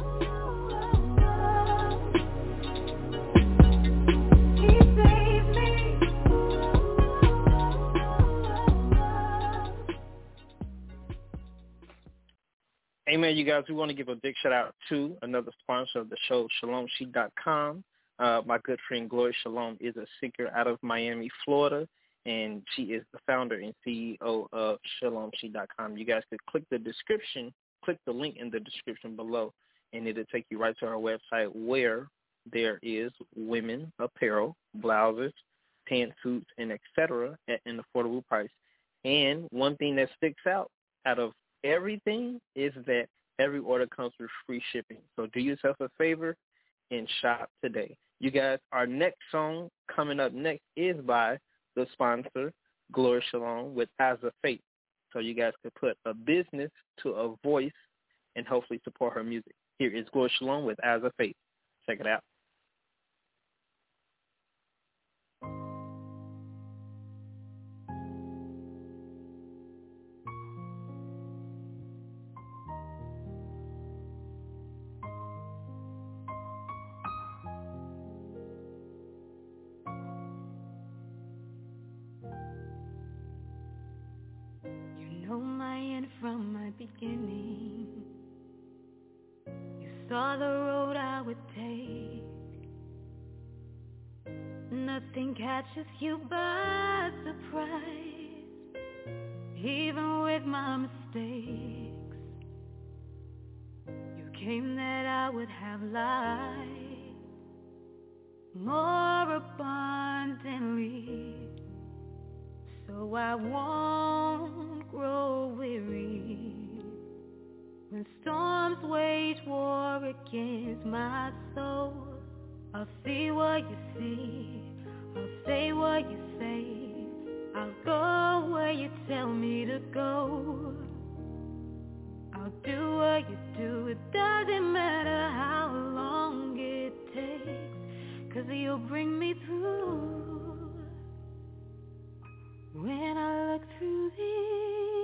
Amen, you guys. We want to give a big shout out to another sponsor of the show, ShalomChic.com. My good friend Gloria Shalom is a seeker out of Miami, Florida, and she is the founder and CEO of ShalomChic.com. You guys could click the link in the description below, and it'll take you right to our website where there is women apparel, blouses, pantsuits, and etc. at an affordable price. And one thing that sticks out of everything is that every order comes with free shipping. So do yourself a favor and shop today. You guys, our next song coming up next is by the sponsor, Glory Shalom, with As of Faith. So you guys could put a business to a voice and hopefully support her music. Here is Glory Shalom with As of Faith. Check it out. From my beginning, you saw the road I would take. Nothing catches you by surprise, even with my mistakes. You came that I would have life more abundantly, so I won't grow weary when storms wage war against my soul. I'll see what you see, I'll say what you say, I'll go where you tell me to go. I'll do what you do, it doesn't matter how long it takes, 'cause you'll bring me through. When I look through the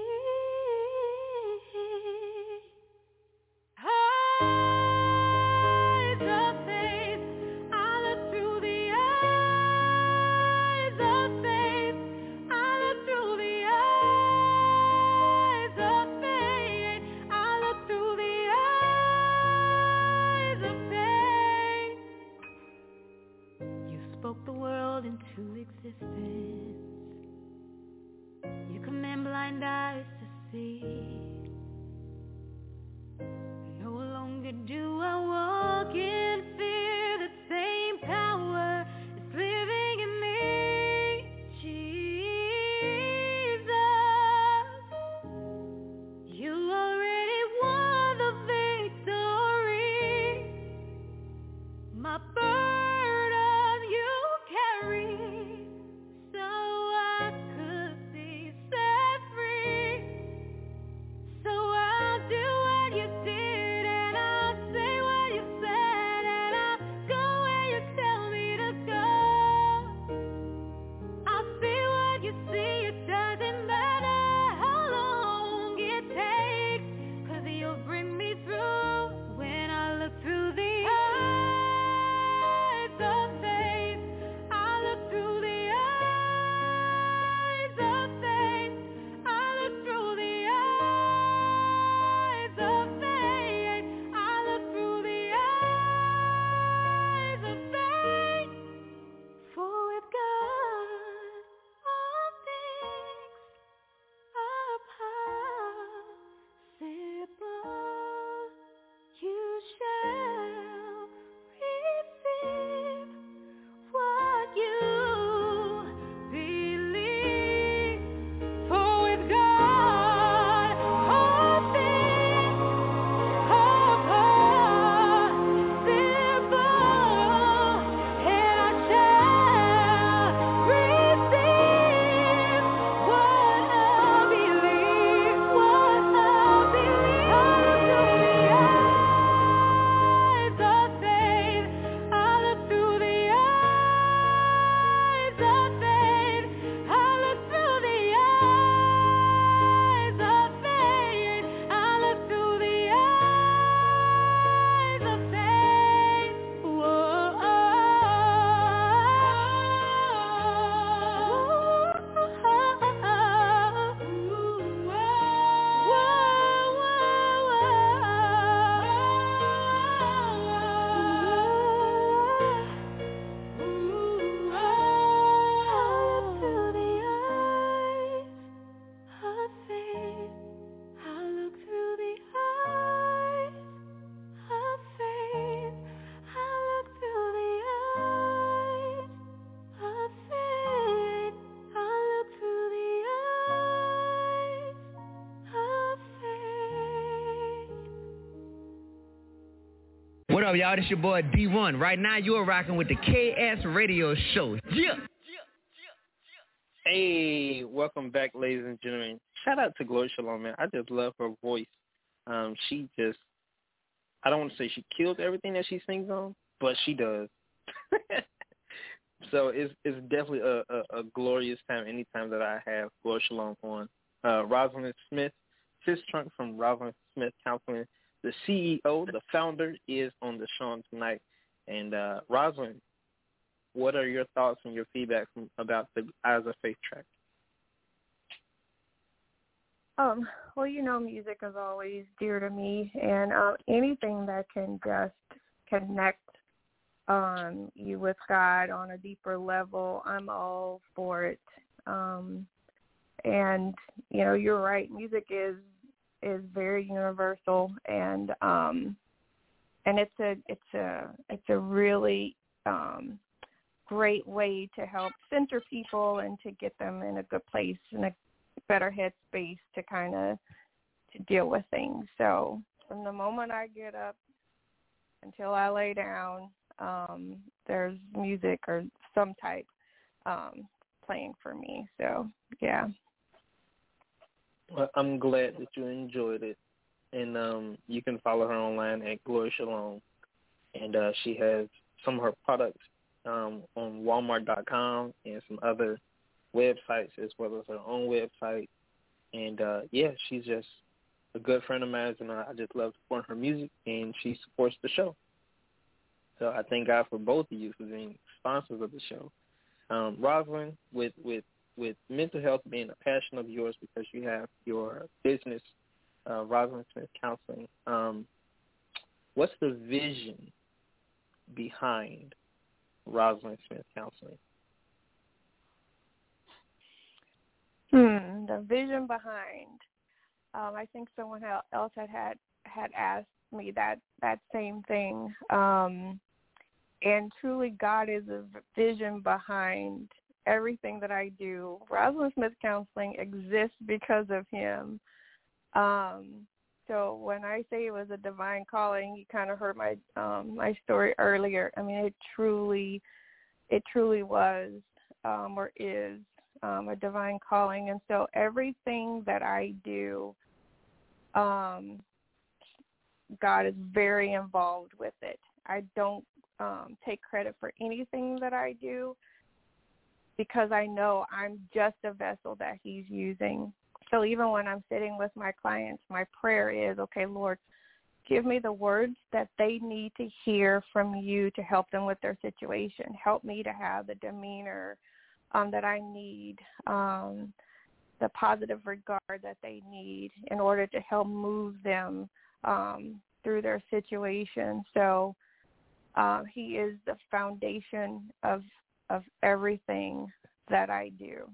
eyes of faith, I look through the eyes of faith, I look through the eyes of faith, I look through the eyes of faith. You spoke the world into existence. You command blind eyes to see. No longer do I walk in fear. The same power is living in me. Jesus, you already won the victory. My burden you carry, so I could be set free. So I'll do what you did, and I'll say what you said, and I'll go where you tell me to go. I'll see what you see, it doesn't matter how long it takes, 'cause you'll bring me through when I look through the eyes up, y'all? This your boy D1. Right now, you are rocking with the KS Radio Show. Yeah. Hey, welcome back, ladies and gentlemen. Shout out to Gloria Shalom, man. I just love her voice. She just, I don't want to say she kills everything that she sings on, but she does. So it's definitely a glorious time anytime that I have Gloria Shalom on. Rosalind Smith, Sis Trunk from Rosalind Smith Counseling, the CEO, the founder, is on the show tonight. And Rosalind, what are your thoughts and your feedback about the Eyes of Faith track? Well, you know, music is always dear to me, and anything that can just connect you with God on a deeper level, I'm all for it. And you know, you're right. Music is very universal, and it's a really great way to help center people and to get them in a good place, in a better headspace to kind of to deal with things. So from the moment I get up until I lay down, there's music or some type playing for me. So yeah. Well, I'm glad that you enjoyed it, and you can follow her online at Gloria Shalom, and she has some of her products on Walmart.com and some other websites as well as her own website. And yeah, she's just a good friend of mine, and I just love supporting her music, and she supports the show. So I thank God for both of you for being sponsors of the show. Rosalind, with mental health being a passion of yours because you have your business, Rosalind Smith Counseling, what's the vision behind Rosalind Smith Counseling? The vision behind, I think someone else had asked me that same thing. And truly, God is a vision behind everything that I do. Rosalind Smith Counseling exists because of him. So when I say it was a divine calling, you kind of heard my my story earlier. I mean, it truly was or is a divine calling. And so everything that I do, God is very involved with it. I don't take credit for anything that I do because I know I'm just a vessel that he's using. So even when I'm sitting with my clients, my prayer is, okay, Lord, give me the words that they need to hear from you to help them with their situation. Help me to have the demeanor that I need, the positive regard that they need in order to help move them through their situation. So he is the foundation of everything that I do.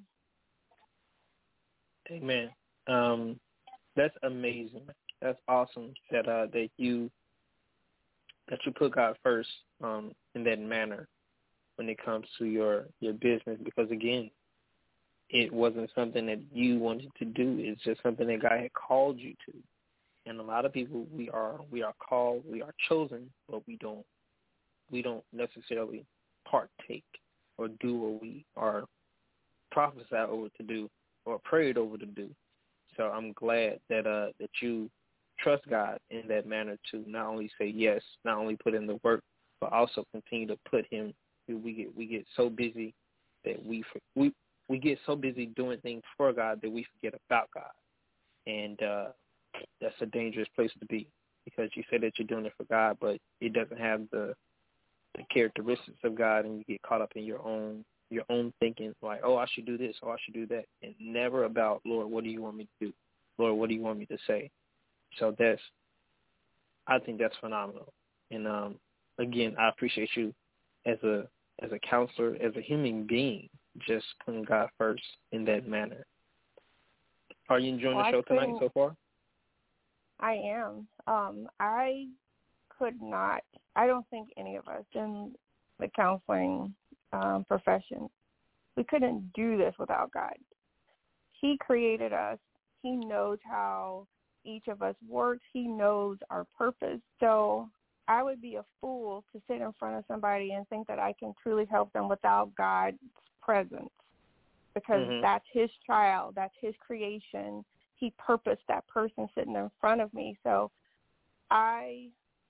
Amen. That's amazing. That's awesome that you put God first in that manner when it comes to your business, because again, it wasn't something that you wanted to do. It's just something that God had called you to. And a lot of people, we are called, we are chosen, but we don't necessarily partake or do what we are prophesied over to do or prayed over to do. So I'm glad that you trust God in that manner to not only say yes, not only put in the work, but also continue to put him. We get so busy that we get so busy doing things for God that we forget about God, and that's a dangerous place to be, because you say that you're doing it for God, but it doesn't have the characteristics of God, and you get caught up in your own thinking, like, oh, I should do this, oh, I should do that, and never about, Lord, what do you want me to do? Lord, what do you want me to say? So I think that's phenomenal. And again, I appreciate you as a counselor, as a human being, just putting God first in that manner. Are you enjoying the show tonight so far? I am. I don't think any of us in the counseling profession, we couldn't do this without God. He created us. He knows how each of us works. He knows our purpose. So I would be a fool to sit in front of somebody and think that I can truly help them without God's presence, because that's his child, that's his creation. He purposed that person sitting in front of me. So I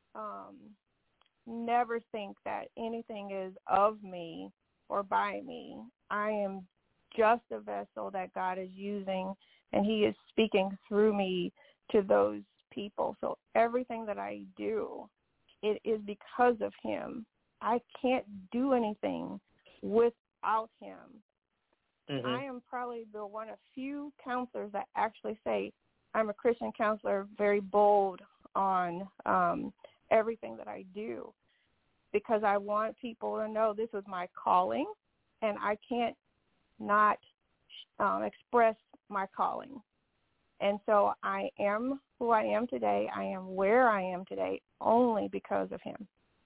never think that anything is of me or by me. I am just a vessel that God is using, and he is speaking through me to those people. So everything that I do, it is because of him. I can't do anything without him. I am probably the one of few counselors that actually say I'm a Christian counselor, very bold on everything that I do, because I want people to know this is my calling, and I can't not express my calling. And so I am who I am today. I am where I am today only because of him.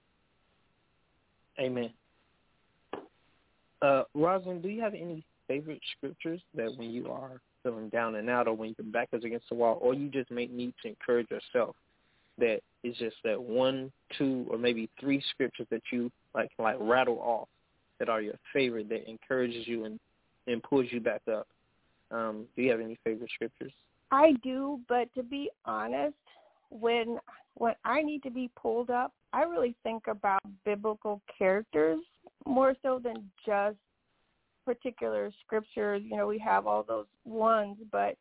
Amen. Rosalind, do you have any favorite scriptures that when you are feeling down and out, or when your back is against the wall, or you just may need to encourage yourself, that it's just that 1, 2, or maybe 3 scriptures that you like rattle off that are your favorite, that encourages you and pulls you back up? Do you have any favorite scriptures? I do, but to be honest, when I need to be pulled up, I really think about biblical characters more so than just particular scriptures. You know, we have all those ones, but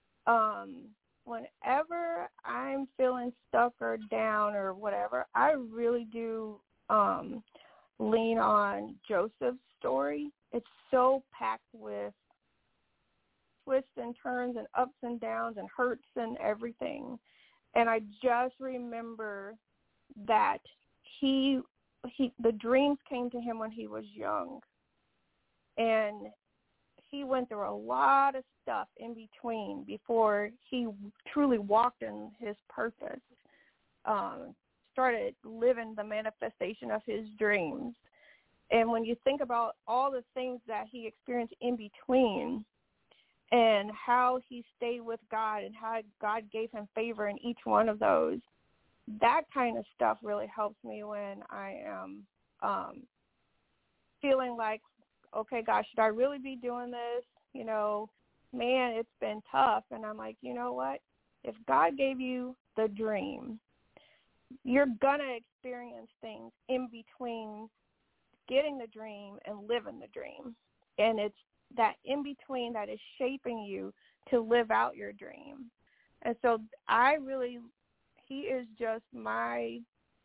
whenever I'm feeling stuck or down or whatever, I really do lean on Joseph's story. It's so packed with twists and turns and ups and downs and hurts and everything. And I just remember that the dreams came to him when he was young. And he went through a lot of stuff in between before he truly walked in his purpose, started living the manifestation of his dreams. And when you think about all the things that he experienced in between and how he stayed with God and how God gave him favor in each one of those, that kind of stuff really helps me when I am feeling like, okay, God, should I really be doing this? You know, man, it's been tough. And I'm like, you know what? If God gave you the dream, you're going to experience things in between getting the dream and living the dream. And it's that in between that is shaping you to live out your dream. And so he is just my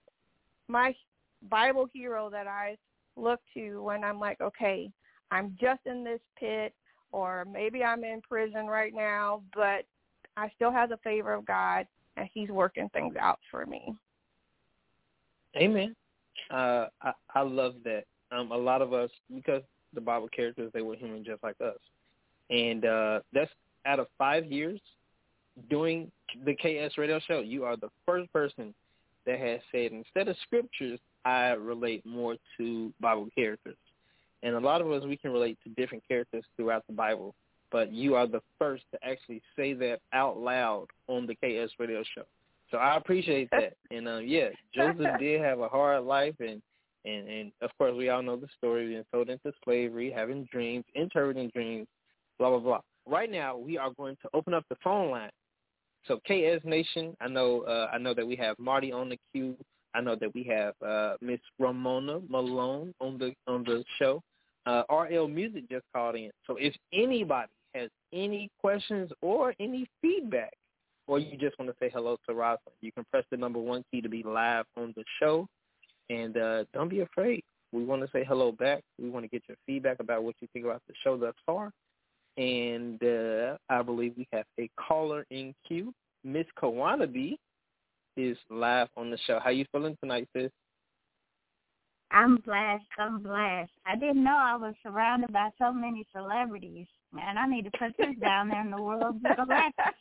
Bible hero that I look to when I'm like, okay, I'm just in this pit, or maybe I'm in prison right now, but I still have the favor of God, and he's working things out for me. Amen. I love that. A lot of us, because the Bible characters, they were human just like us. And that's out of 5 years doing the KS Radio Show, you are the first person that has said, instead of scriptures, I relate more to Bible characters. And a lot of us, we can relate to different characters throughout the Bible, but you are the first to actually say that out loud on the KS Radio Show. So I appreciate that. And, Joseph did have a hard life, and of course, we all know the story, being sold into slavery, having dreams, interpreting dreams, blah, blah, blah. Right now, we are going to open up the phone line. So KS Nation, I know that we have Marty on the queue. I know that we have Miss Ramona Malone on the show. RL Music just called in. So if anybody has any questions or any feedback, or you just want to say hello to Rosalind, you can press the number 1 key to be live on the show. And don't be afraid. We want to say hello back. We want to get your feedback about what you think about the show thus far. And I believe we have a caller in queue. Miss Kawanabe is live on the show. How you feeling tonight, sis? I'm blessed. I didn't know I was surrounded by so many celebrities. Man, I need to put this down there in the world of the record.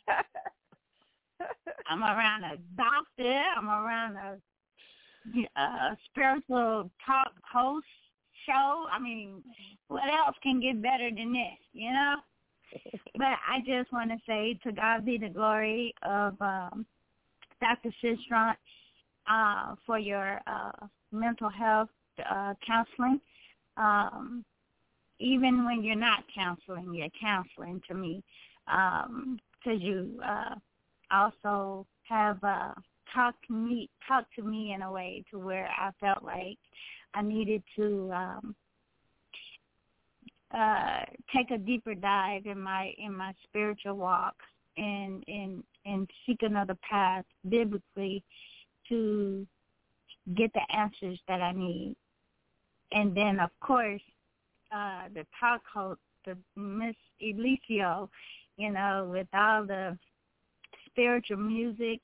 I'm around a doctor. I'm around a spiritual talk host show. I mean, what else can get better than this, you know? But I just want to say to God be the glory of Dr. Sistrunk. for your mental health counseling. Even when you're not counseling, you're counseling to me, because you also have talked to me in a way to where I felt like I needed to take a deeper dive in my spiritual walk and seek another path biblically to get the answers that I need. And then, of course, the talk host, the Miss Elicio, with all the spiritual music,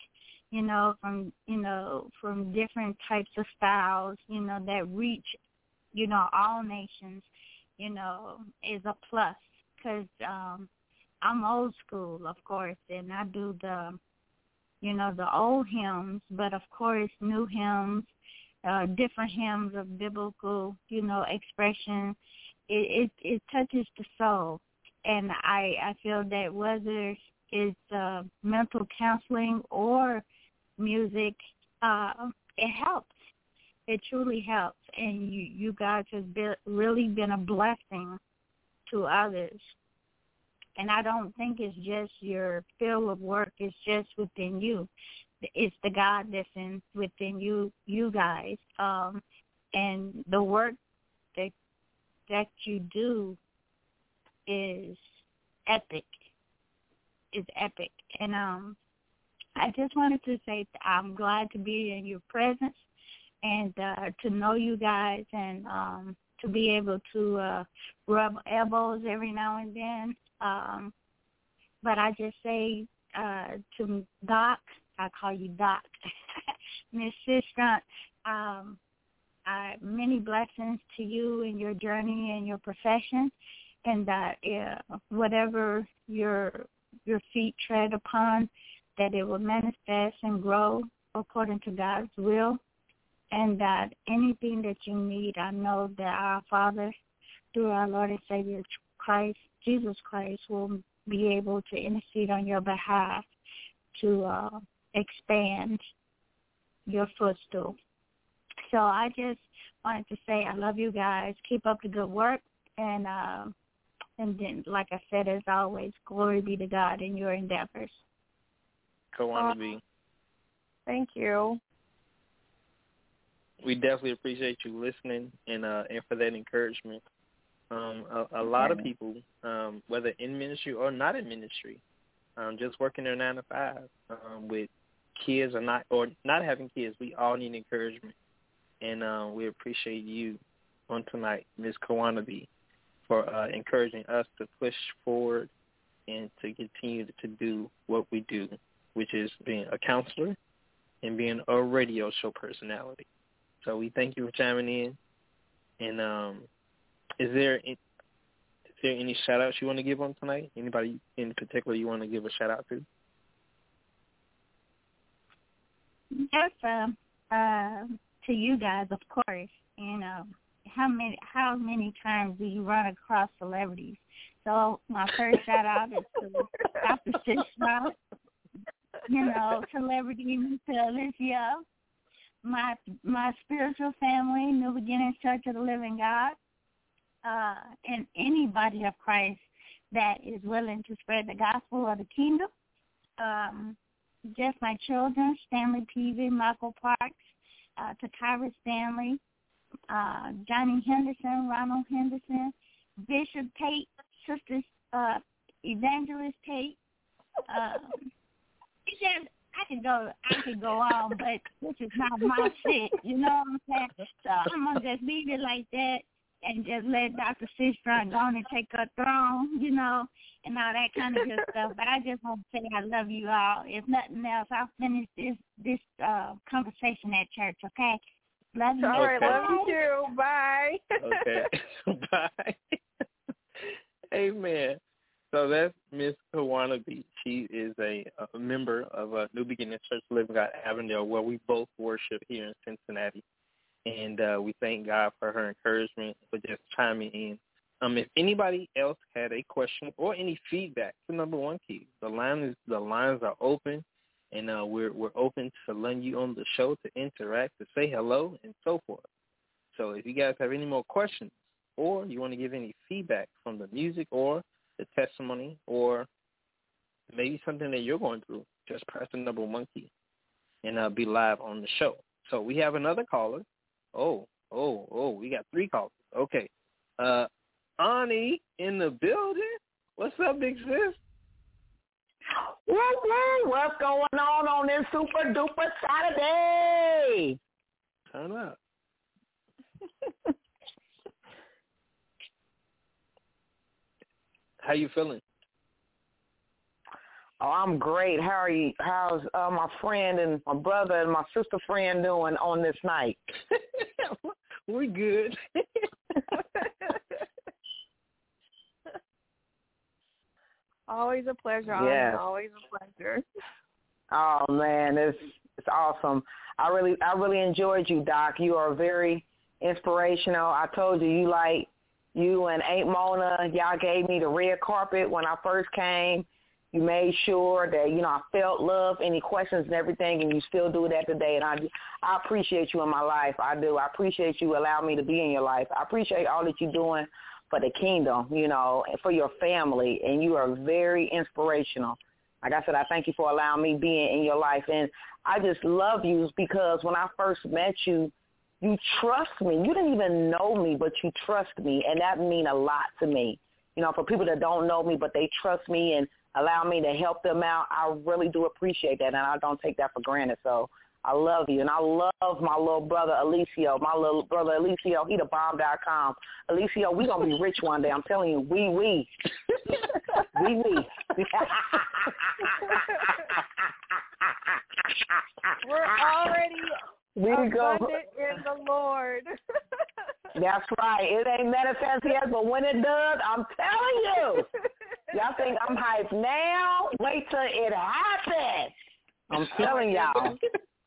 from different types of styles, that reach, all nations, is a plus, because I'm old school, of course, and I do the old hymns, but of course new hymns, different hymns of biblical, expression. It touches the soul, and I feel that whether it's mental counseling or music, it helps. It truly helps, and you guys have really been a blessing to others. And I don't think it's just your field of work. It's just within you. It's the God that's within you guys. And the work that you do is epic. It's epic. And I just wanted to say I'm glad to be in your presence and to know you guys, and to be able to rub elbows every now and then. But I just say to Doc, I call you Doc, Miss Sistrunk, many blessings to you in your journey and your profession, and that whatever your feet tread upon, that it will manifest and grow according to God's will, and that anything that you need, I know that our Father, through our Lord and Savior Christ, Jesus Christ, will be able to intercede on your behalf to expand your footstool. So I just wanted to say I love you guys. Keep up the good work, and then, like I said, as always, glory be to God in your endeavors. Kawana B. Thank you. We definitely appreciate you listening and for that encouragement. A lot of people, whether in ministry or not in ministry, just working their 9 to 5 with kids or not having kids, we all need encouragement. And we appreciate you on tonight, Ms. Kawana B, for encouraging us to push forward and to continue to do what we do, which is being a counselor and being a radio show personality. So we thank you for chiming in. And is there any shout-outs you want to give on tonight? Anybody in particular you want to give a shout-out to? Yes, to you guys, of course. How many times do you run across celebrities? So my first shout-out is to Dr. Sistrunk, celebrity Miss Alicia, my spiritual family, New Beginnings Church of the Living God, and anybody of Christ that is willing to spread the gospel of the kingdom. Just my children, Stanley Peavy, Michael Parks, Takara Stanley, Johnny Henderson, Ronald Henderson, Bishop Tate, Sister Evangelist Tate. I could go on, but this is not my shit, you know what I'm saying? So I'm going to just leave it like that and just let Dr. Sistrunk go on and take her throne, and all that kind of good stuff. But I just want to say I love you all. If nothing else, I'll finish this conversation at church, okay? Love you. All right, love you too. Bye. Okay. Bye. Amen. So that's Miss Kawana B. She is a member of New Beginnings Church of Living God Avondale, where we both worship here in Cincinnati. And we thank God for her encouragement, for just chiming in. If anybody else had a question or any feedback to Number One Key, the lines are open, and we're open to letting you on the show to interact, to say hello, and so forth. So if you guys have any more questions, or you want to give any feedback from the music or the testimony, or maybe something that you're going through, just press the number 1 key, and be live on the show. So we have another caller. Oh, we got 3 callers. Okay. Ani in the building. What's up, big sis? What's going on this super duper Saturday? Turn up. How you feeling? Oh, I'm great. How are you? How's my friend and my brother and my sister friend doing on this night? We're good. Always a pleasure. Yes. Always a pleasure. Oh man, it's awesome. I really enjoyed you, Doc. You are very inspirational. I told you you and Aunt Mona, y'all gave me the red carpet when I first came. You made sure that, I felt love, any questions and everything, and you still do that today. And I appreciate you in my life. I do. I appreciate you allowing me to be in your life. I appreciate all that you're doing for the kingdom, and for your family, and you are very inspirational. Like I said, I thank you for allowing me being in your life. And I just love you because when I first met you, you trust me. You didn't even know me, but you trust me, and that means a lot to me. For people that don't know me, but they trust me and allow me to help them out, I really do appreciate that, and I don't take that for granted. So I love you, and I love my little brother, Alicio. My little brother, Alicio, he the bomb.com. Alicio, we going to be rich one day. I'm telling you, we. We. We're already abundant in the Lord. That's right. It ain't manifest yet, but when it does, I'm telling you. Y'all think I'm hyped now? Wait till it happens. I'm telling y'all.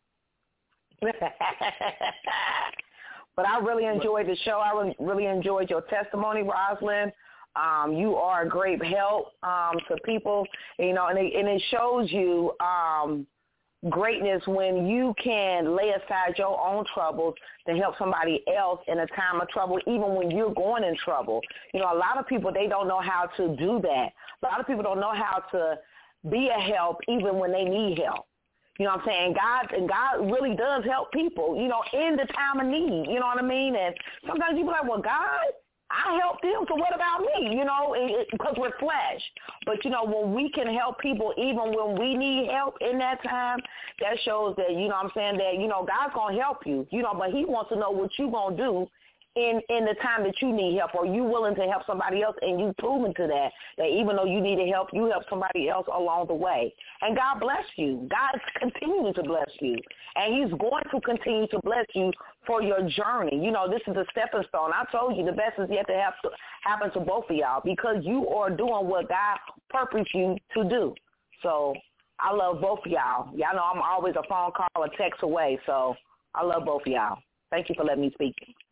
But I really enjoyed the show. I really enjoyed your testimony, Rosalind. You are a great help to people, and it shows you greatness when you can lay aside your own troubles to help somebody else in a time of trouble, even when you're going in trouble. A lot of people, they don't know how to do that. A lot of people don't know how to be a help even when they need help. You know what I'm saying? God really does help people, in the time of need. You know what I mean? And sometimes you be like, well, God, I helped them, so what about me? Because we're flesh. But, when we can help people even when we need help in that time, that shows that, that, God's going to help you, but he wants to know what you're going to do in the time that you need help, or you willing to help somebody else, and you've proven to that even though you needed help, you help somebody else along the way. And God bless you. God's continuing to bless you, and he's going to continue to bless you for your journey. This is a stepping stone. I told you the best is yet to happen to both of y'all because you are doing what God purposed you to do. So I love both of y'all. Y'all know I'm always a phone call or text away, so I love both of y'all. Thank you for letting me speak.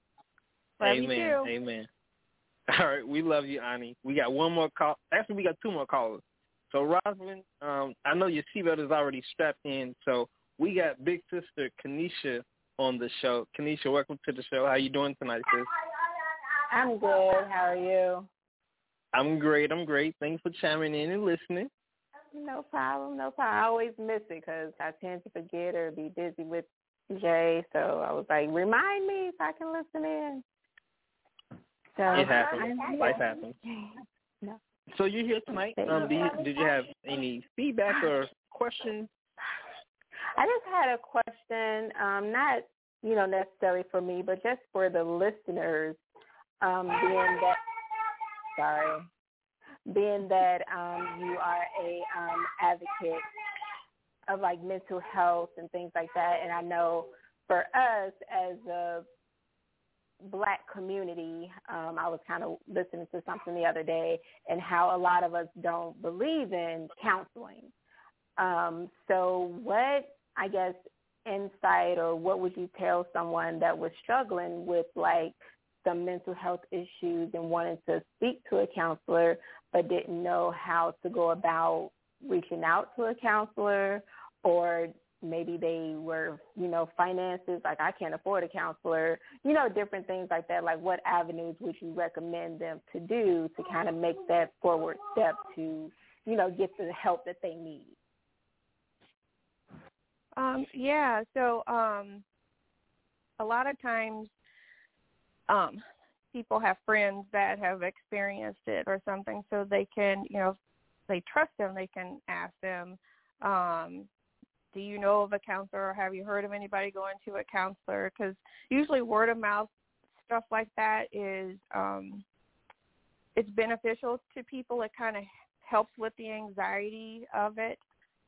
Amen. All right, we love you, Ani. We got one more call. Actually, we got 2 more callers. So, Rosalind, I know your seatbelt is already strapped in, so we got big sister Kenesha on the show. Kenesha, welcome to the show. How you doing tonight, sis? I'm good. How are you? I'm great. Thanks for chiming in and listening. No problem. I always miss it because I tend to forget or be busy with Jay, so I was like, remind me so I can listen in. So it happens. Life happens. No. So you're here tonight. Did you have any feedback or questions? I just had a question, not necessarily for me, but just for the listeners. Being that you are a advocate of like mental health and things like that, and I know for us as a Black community, I was kind of listening to something the other day and how a lot of us don't believe in counseling. So what, I guess, insight or what would you tell someone that was struggling with like some mental health issues and wanted to speak to a counselor but didn't know how to go about reaching out to a counselor or maybe they were, finances, like I can't afford a counselor, different things like that. Like what avenues would you recommend them to do to kind of make that forward step to, get the help that they need? So a lot of times people have friends that have experienced it or something, so they can, they trust them, they can ask them, do you know of a counselor, or have you heard of anybody going to a counselor? Because usually word of mouth stuff like that is it's beneficial to people. It kind of helps with the anxiety of it.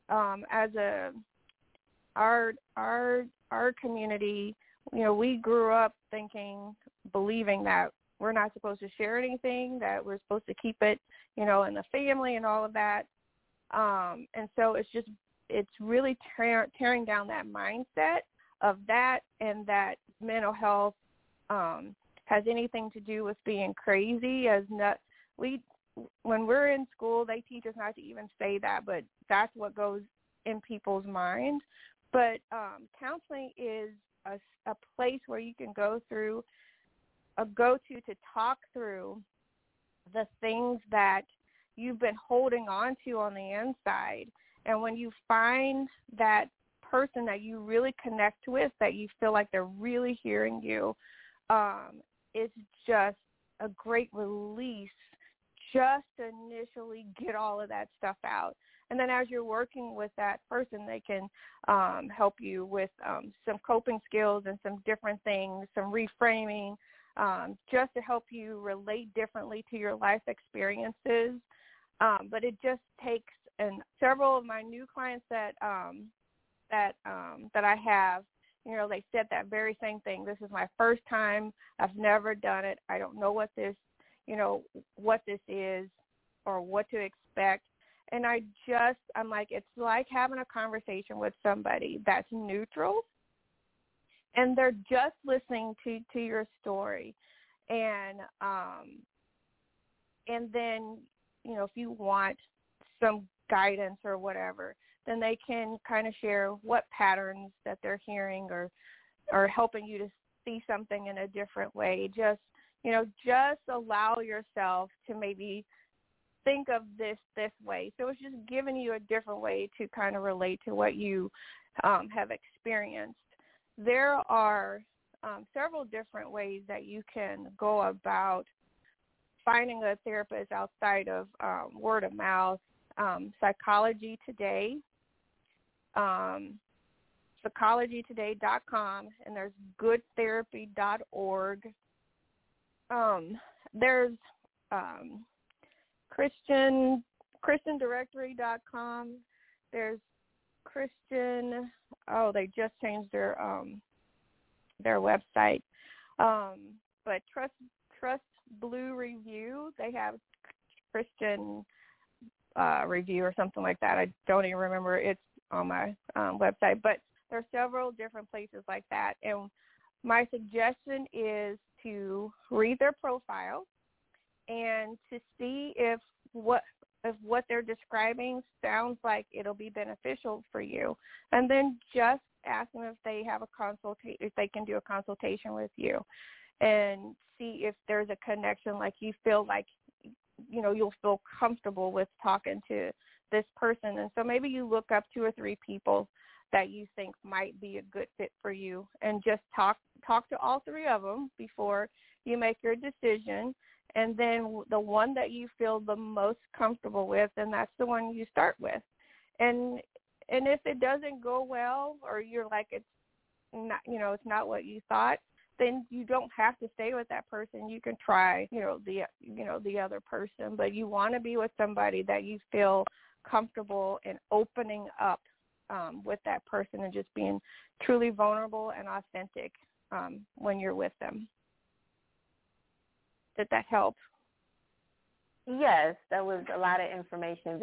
Our community, we grew up believing that we're not supposed to share anything, that we're supposed to keep it, in the family and all of that. And so it's really tearing down that mindset of that, and that mental health has anything to do with being crazy. When we're in school, they teach us not to even say that, but that's what goes in people's minds. But counseling is a place where you can go to talk through the things that you've been holding on to on the inside. And when you find that person that you really connect with, that you feel like they're really hearing you, it's just a great release just to initially get all of that stuff out. And then as you're working with that person, they can help you with some coping skills and some different things, some reframing, just to help you relate differently to your life experiences. But it just takes, and several of my new clients that I have, they said that very same thing. This is my first time. I've never done it. I don't know what this is or what to expect. And I'm like, it's like having a conversation with somebody that's neutral, and they're just listening to your story. And then, if you want some guidance or whatever, then they can kind of share what patterns that they're hearing or helping you to see something in a different way. Just allow yourself to maybe think of this way. So it's just giving you a different way to kind of relate to what you have experienced. There are several different ways that you can go about finding a therapist outside of word of mouth. Psychology Today, psychologytoday.com, and there's goodtherapy.org. There's christiandirectory.com. There's Christian. They just changed their website. But Trust Blue Review, they have Christian review or something like that. I don't even remember. It's on my website. But there are several different places like that. And my suggestion is to read their profile and to see if what they're describing sounds like it'll be beneficial for you. And then just ask them if they have if they can do a consultation with you, and see if there's a connection, like you feel like, you'll feel comfortable with talking to this person. And so maybe you look up 2 or 3 people that you think might be a good fit for you, and just talk to all 3 of them before you make your decision. And then the one that you feel the most comfortable with, and that's the one you start with. And if it doesn't go well, or you're like, it's not, it's not what you thought, then you don't have to stay with that person. You can try, the other person, but you want to be with somebody that you feel comfortable in opening up with that person and just being truly vulnerable and authentic when you're with them. Did that help? Yes, that was a lot of information,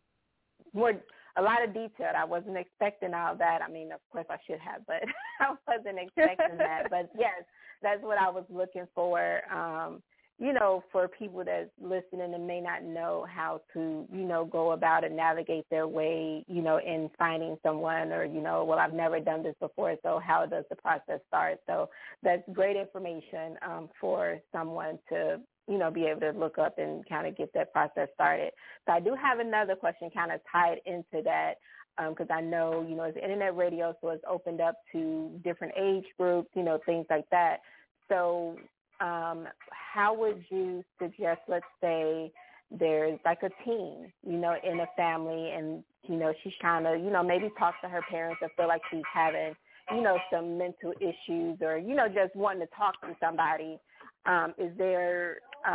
a lot of detail. I wasn't expecting all that. I mean, of course I should have, but I wasn't expecting that. But yes, that's what I was looking for. for people that's listening and may not know how to, go about and navigate their way, in finding someone or, well, I've never done this before, so how does the process start? So that's great information for someone to, be able to look up and kind of get that process started. So I do have another question kind of tied into that because I know, it's internet radio, so it's opened up to different age groups, things like that. So how would you suggest, let's say, there's like a teen, in a family and, she's trying to, maybe talk to her parents or feel like she's having, some mental issues or, just wanting to talk to somebody. Is there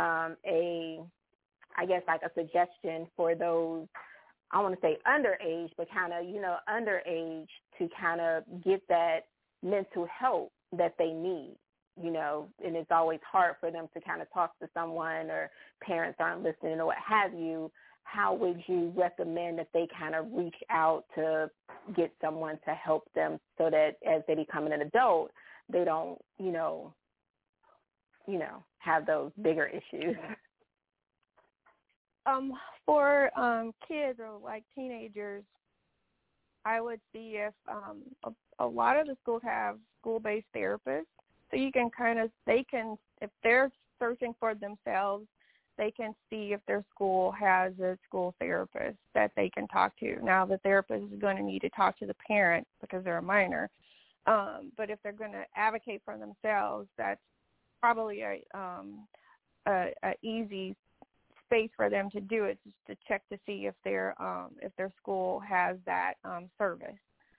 like a suggestion for those, I want to say underage, but kind of, underage to kind of get that mental help that they need? And it's always hard for them to kind of talk to someone or parents aren't listening or what have you. How would you recommend that they kind of reach out to get someone to help them so that as they become an adult, they don't, have those bigger issues? For kids or like teenagers, I would see if a lot of the schools have school-based therapists. So you can if they're searching for themselves, they can see if their school has a school therapist that they can talk to. Now, the therapist is going to need to talk to the parent because they're a minor. But if they're going to advocate for themselves, that's probably a easy space for them to do it, just to check to see if their school has that service.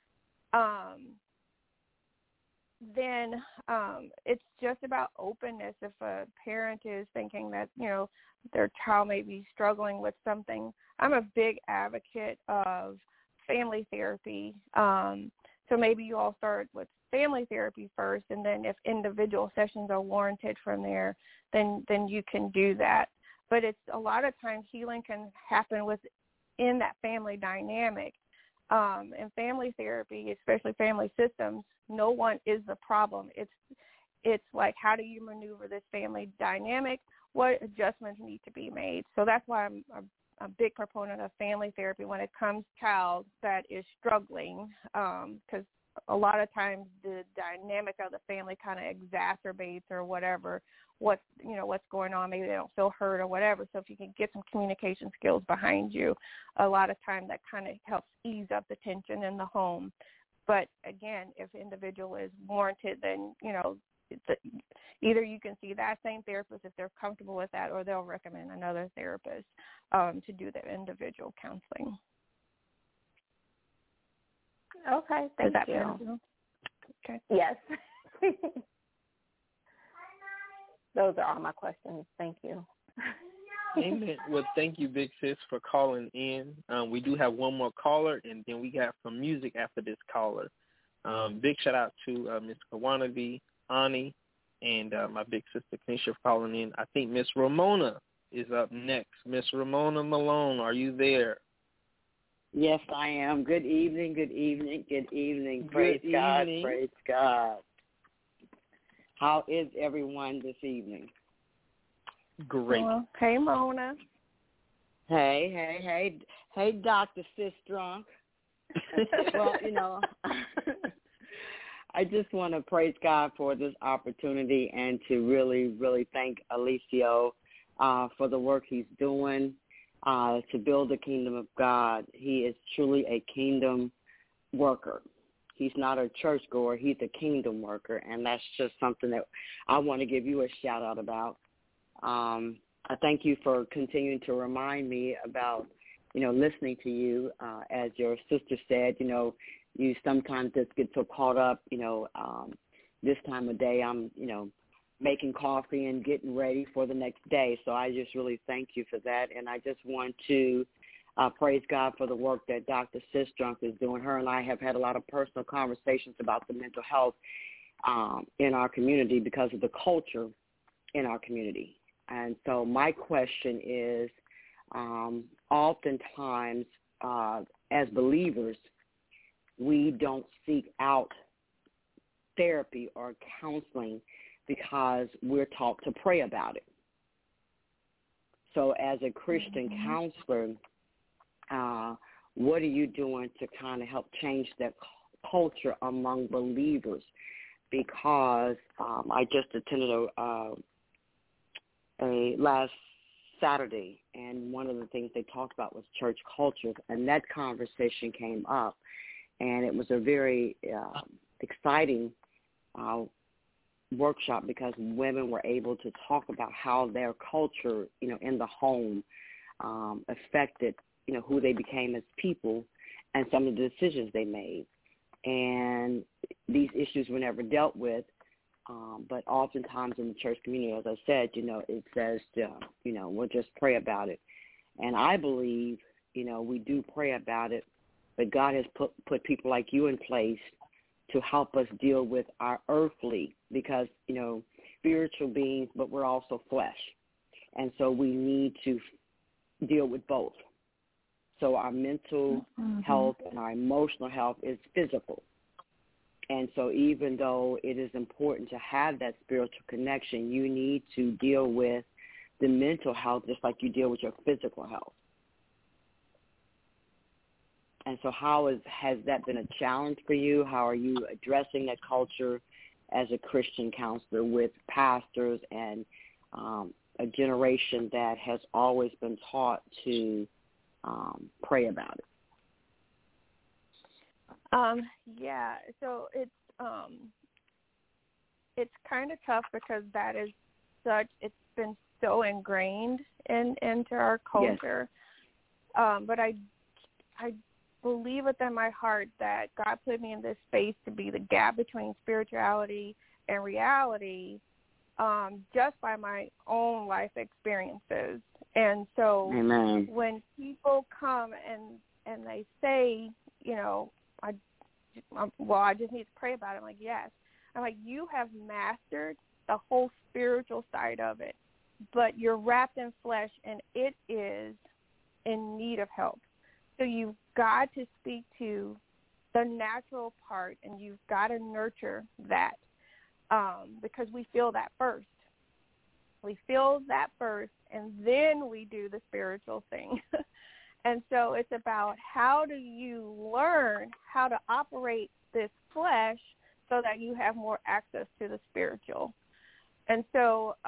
Then it's just about openness. If a parent is thinking that, their child may be struggling with something, I'm a big advocate of family therapy. So maybe you all start with family therapy first, and then if individual sessions are warranted from there, then you can do that. But it's a lot of times healing can happen within that family dynamic. And family therapy, especially family systems, no one is the problem. It's like, how do you maneuver this family dynamic? What adjustments need to be made? So that's why I'm a big proponent of family therapy when it comes to a child that is struggling, because a lot of times the dynamic of the family kind of exacerbates or whatever what's going on. Maybe they don't feel heard or whatever. So if you can get some communication skills behind you, a lot of time that kind of helps ease up the tension in the home. But again, if the individual is warranted, then, either you can see that same therapist if they're comfortable with that, or they'll recommend another therapist to do the individual counseling. Okay, thank you. Okay. Yes. Those are all my questions. Thank you. Amen. Well, thank you, Big Sis, for calling in. We do have one more caller, and then we got some music after this caller. Big shout out to Miss Kawanabe, Ani, and my big sister Kenisha for calling in. I think Miss Ramona is up next. Miss Ramona Malone, are you there? Yes, I am. Good evening, good evening, good evening. Praise God, praise God. How is everyone this evening? Great. Well, hey, Mona. Hey, Dr. Sis Drunk. Well, I just want to praise God for this opportunity and to really, really thank Alicio for the work he's doing to build the kingdom of God. He is truly a kingdom worker. He's not a churchgoer. He's a kingdom worker, and that's just something that I want to give you a shout-out about. I thank you for continuing to remind me about, listening to you. As your sister said, you sometimes just get so caught up, this time of day I'm, making coffee and getting ready for the next day. So I just really thank you for that. And I just want to praise God for the work that Dr. Sis Drunk is doing. Her and I have had a lot of personal conversations about the mental health in our community because of the culture in our community. And so my question is, oftentimes as believers, we don't seek out therapy or counseling because we're taught to pray about it. So as a Christian counselor, what are you doing to kind of help change that culture among believers? Because I just attended a last Saturday, and one of the things they talked about was church culture, and that conversation came up, and it was a very exciting workshop because women were able to talk about how their culture, in the home affected, who they became as people and some of the decisions they made. And these issues were never dealt with, but oftentimes in the church community, as I said, it says, we'll just pray about it. And I believe, we do pray about it, but God has put people like you in place to help us deal with our earthly, because, spiritual beings, but we're also flesh. And so we need to deal with both. So our mental health and our emotional health is physical. And so even though it is important to have that spiritual connection, you need to deal with the mental health just like you deal with your physical health. And so has that been a challenge for you? How are you addressing that culture as a Christian counselor with pastors and a generation that has always been taught to pray about it? So it's kind of tough because that is it's been so ingrained into our culture. Yes. But I believe within my heart that God put me in this space to be the gap between spirituality and reality, just by my own life experiences. And so Amen. When people come and they say, I just need to pray about it, I'm like, yes. I'm like, you have mastered the whole spiritual side of it, but you're wrapped in flesh and it is in need of help. So you've got to speak to the natural part and you've got to nurture that, because we feel that first. We feel that first, and then we do the spiritual thing. And so it's about how do you learn how to operate this flesh so that you have more access to the spiritual. And so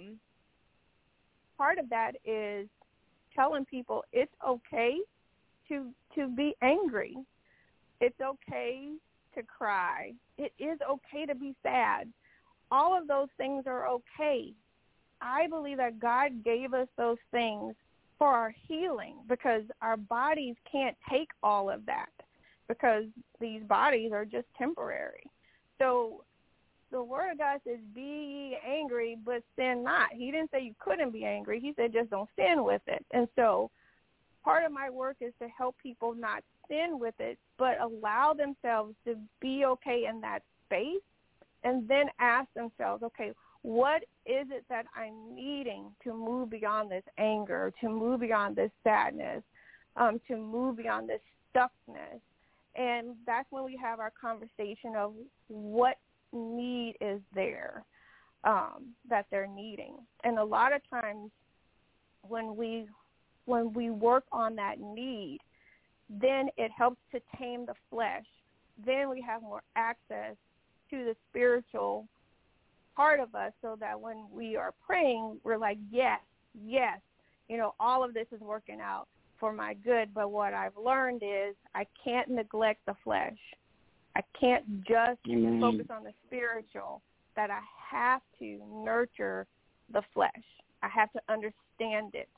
part of that is telling people it's okay to be angry. It's okay to cry. It is okay to be sad. All of those things are okay. I believe that God gave us those things for our healing, because our bodies can't take all of that, because these bodies are just temporary. So the Word of God says, be ye angry, but sin not. He didn't say you couldn't be angry. He said just don't sin with it. And so part of my work is to help people not sin with it, but allow themselves to be okay in that space, and then ask themselves, okay, what is it that I'm needing to move beyond this anger, to move beyond this sadness, to move beyond this stuckness? And that's when we have our conversation of what need is there that they're needing. And a lot of times when we work on that need, then it helps to tame the flesh. Then we have more access to the spiritual part of us, so that when we are praying, we're like, yes, all of this is working out for my good. But what I've learned is I can't neglect the flesh. I can't just focus on the spiritual, that I have to nurture the flesh. I have to understand it.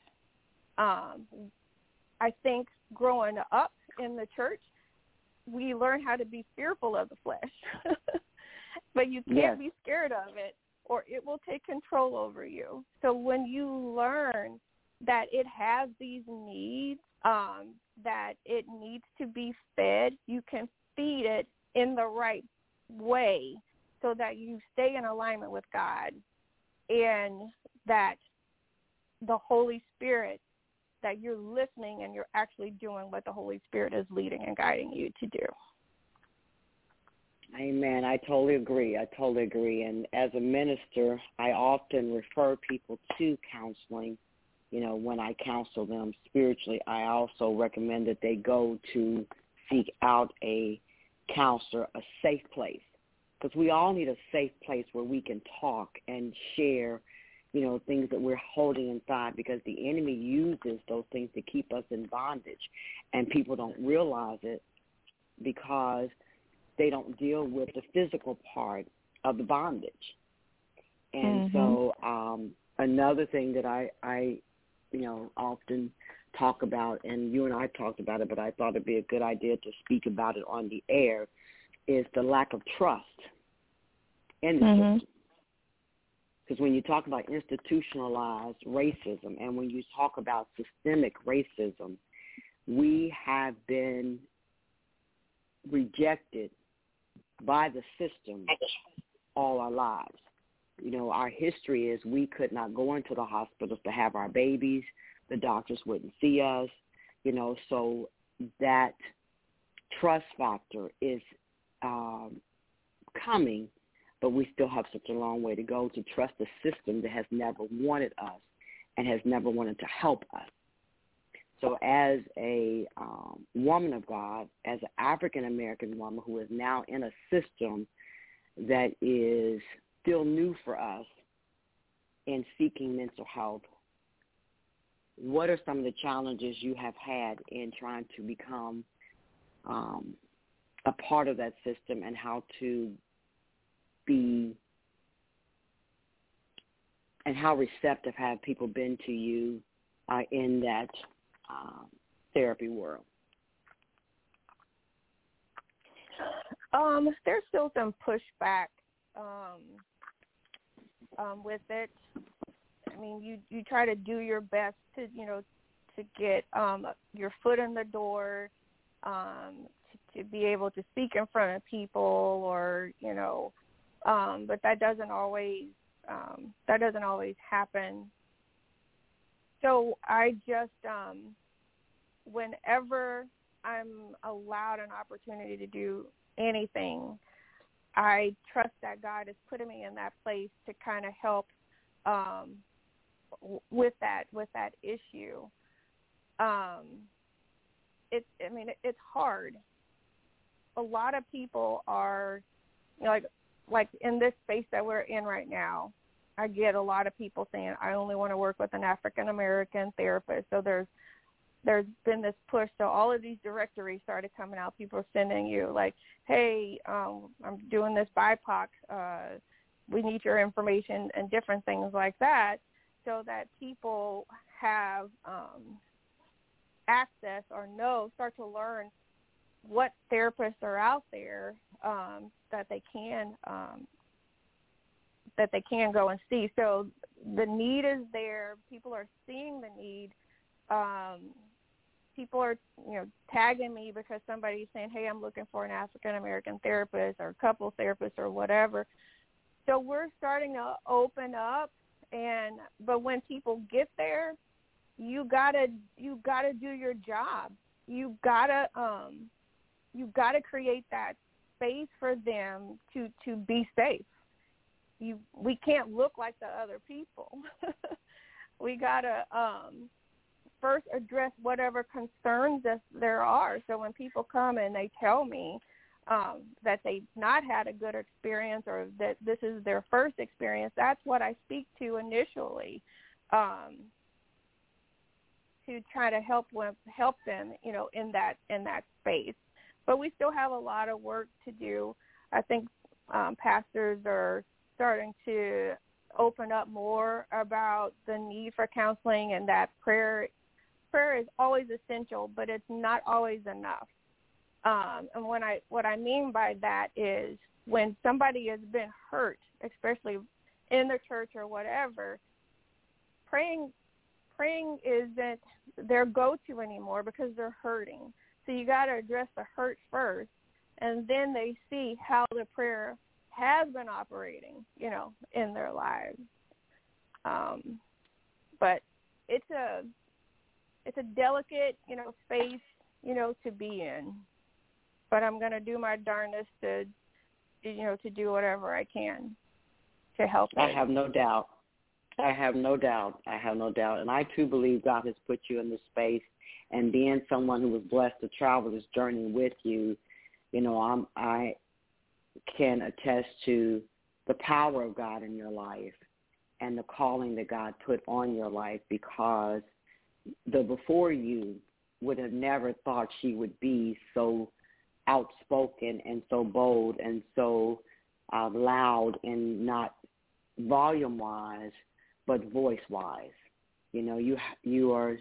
I think growing up in the church, we learn how to be fearful of the flesh. But you can't be scared of it, or it will take control over you. So when you learn that it has these needs, that it needs to be fed, you can feed it in the right way so that you stay in alignment with God, and that the Holy Spirit, that you're listening and you're actually doing what the Holy Spirit is leading and guiding you to do. Amen. I totally agree. And as a minister, I often refer people to counseling, when I counsel them spiritually, I also recommend that they go to seek out a counselor, a safe place, because we all need a safe place where we can talk and share, things that we're holding inside, because the enemy uses those things to keep us in bondage, and people don't realize it because they don't deal with the physical part of the bondage. And so another thing that I often talk about, and you and I talked about it, but I thought it'd be a good idea to speak about it on the air, is the lack of trust in the system. Because when you talk about institutionalized racism and when you talk about systemic racism, we have been rejected by the system all our lives. Our history is we could not go into the hospitals to have our babies. The doctors wouldn't see us, so that trust factor is coming, but we still have such a long way to go to trust a system that has never wanted us and has never wanted to help us. So as a woman of God, as an African-American woman who is now in a system that is still new for us in seeking mental health, what are some of the challenges you have had in trying to become a part of that system, and how to be, and how receptive have people been to you in that therapy world? There's still some pushback with it. I mean, you try to do your best to get your foot in the door, to be able to speak in front of people, or but that doesn't always happen. So I just whenever I'm allowed an opportunity to do anything, I trust that God is putting me in that place to kind of help with that issue. It's hard. A lot of people are, like in this space that we're in right now, I get a lot of people saying, I only want to work with an African-American therapist. So there's been this push. So all of these directories started coming out. People are sending you like, hey, I'm doing this BIPOC. We need your information, and different things like that, so that people have access or start to learn what therapists are out there that they can go and see. So the need is there. People are seeing the need. People are, tagging me because somebody's saying, hey, I'm looking for an African-American therapist or a couple therapists or whatever. So we're starting to open up, but when people get there, you gotta do your job. You gotta create that space for them to be safe. We can't look like the other people. We gotta first address whatever concerns there are. So when people come and they tell me that they've not had a good experience, or that this is their first experience, that's what I speak to initially, to try to help them, in that space. But we still have a lot of work to do. I think pastors are starting to open up more about the need for counseling, and that prayer is always essential, but it's not always enough. And what I mean by that is when somebody has been hurt, especially in the church or whatever, praying isn't their go-to anymore because they're hurting. So you got to address the hurt first, and then they see how the prayer has been operating, in their lives. But it's a delicate, space, to be in. But I'm going to do my darndest to do whatever I can to help. I have no doubt. I have no doubt. And I, too, believe God has put you in this space. And being someone who was blessed to travel this journey with you, I can attest to the power of God in your life and the calling that God put on your life, because the before you would have never thought she would be so outspoken and so bold and so loud, and not volume-wise, but voice-wise. You are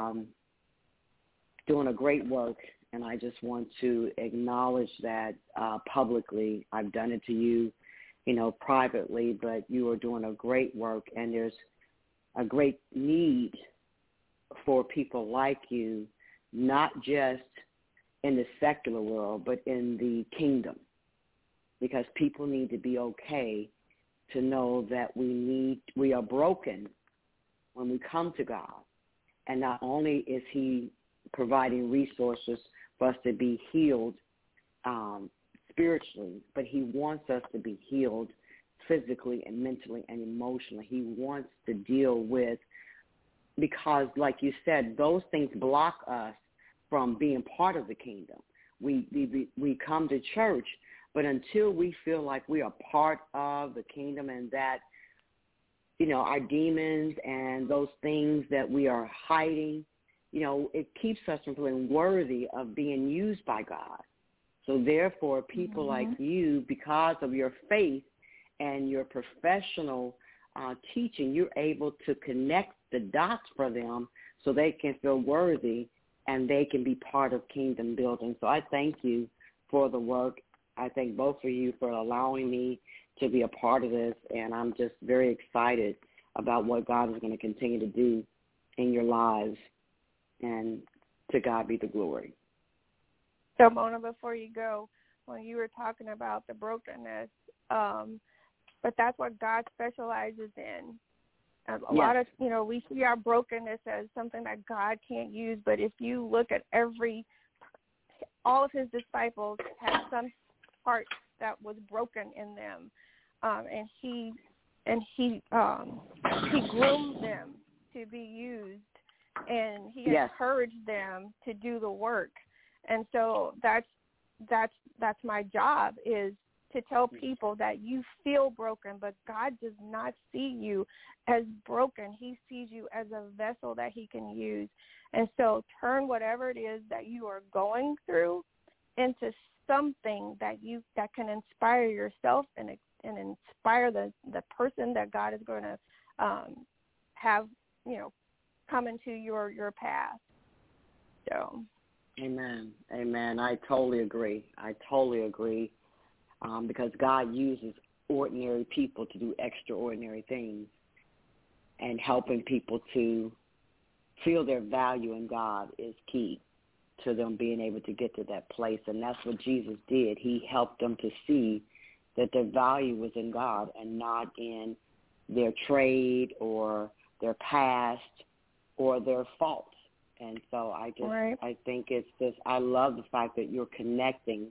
doing a great work, and I just want to acknowledge that publicly. I've done it to you, privately, but you are doing a great work, and there's a great need for people like you, not just in the secular world, but in the kingdom, because people need to be okay to know that we are broken when we come to God. And not only is he providing resources for us to be healed spiritually, but he wants us to be healed physically and mentally and emotionally. He wants to deal with, because like you said, those things block us from being part of the kingdom. We come to church, but until we feel like we are part of the kingdom, and that, our demons and those things that we are hiding, it keeps us from feeling worthy of being used by God. So therefore, people like you, because of your faith and your professional teaching, you're able to connect the dots for them so they can feel worthy and they can be part of kingdom building. So I thank you for the work. I thank both of you for allowing me to be a part of this, and I'm just very excited about what God is going to continue to do in your lives, and to God be the glory. So, Mona, before you go, when you were talking about the brokenness, but that's what God specializes in. A lot of, we see our brokenness as something that God can't use, but if you look at all of his disciples had some part that was broken in them, and he groomed them to be used, and he encouraged them to do the work. And so that's my job, is to tell people that you feel broken, but God does not see you as broken. He sees you as a vessel that he can use. And so turn whatever it is that you are going through into something that can inspire yourself and inspire the person that God is going to have, come into your path. So. Amen. I totally agree. Because God uses ordinary people to do extraordinary things, and helping people to feel their value in God is key to them being able to get to that place. And that's what Jesus did. He helped them to see that their value was in God and not in their trade or their past or their faults. And so I think it's just, I love the fact that you're connecting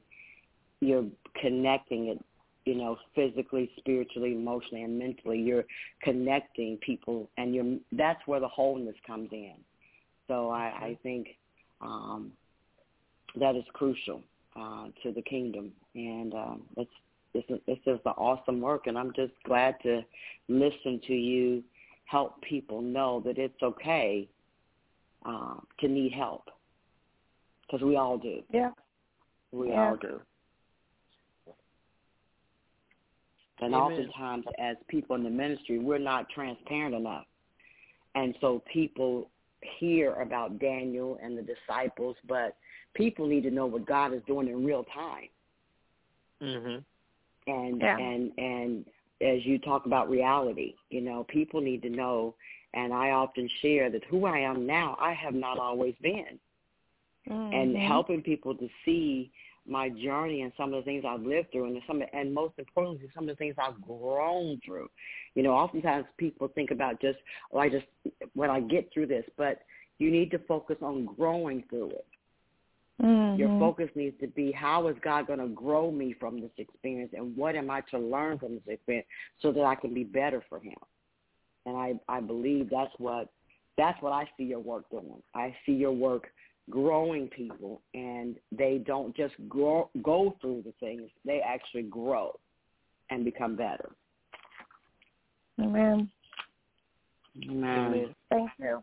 it, physically, spiritually, emotionally, and mentally. You're connecting people, and that's where the wholeness comes in. So I think that is crucial to the kingdom, and it's just an awesome work, and I'm just glad to listen to you help people know that it's okay to need help, because we all do. Yeah. We all do. And Amen. Oftentimes, as people in the ministry, we're not transparent enough. And so people hear about Daniel and the disciples, but people need to know what God is doing in real time. Mm-hmm. And as you talk about reality, people need to know, and I often share that who I am now, I have not always been. Mm-hmm. And helping people to see my journey and some of the things I've lived through, and most importantly, some of the things I've grown through. Oftentimes people think about just when I get through this, but you need to focus on growing through it. Mm-hmm. Your focus needs to be, how is God going to grow me from this experience, and what am I to learn from this experience so that I can be better for him? And I believe that's what I see your work doing. I see your work growing people, and they don't just go through the things, they actually grow and become better. Amen. Amen. Thank you.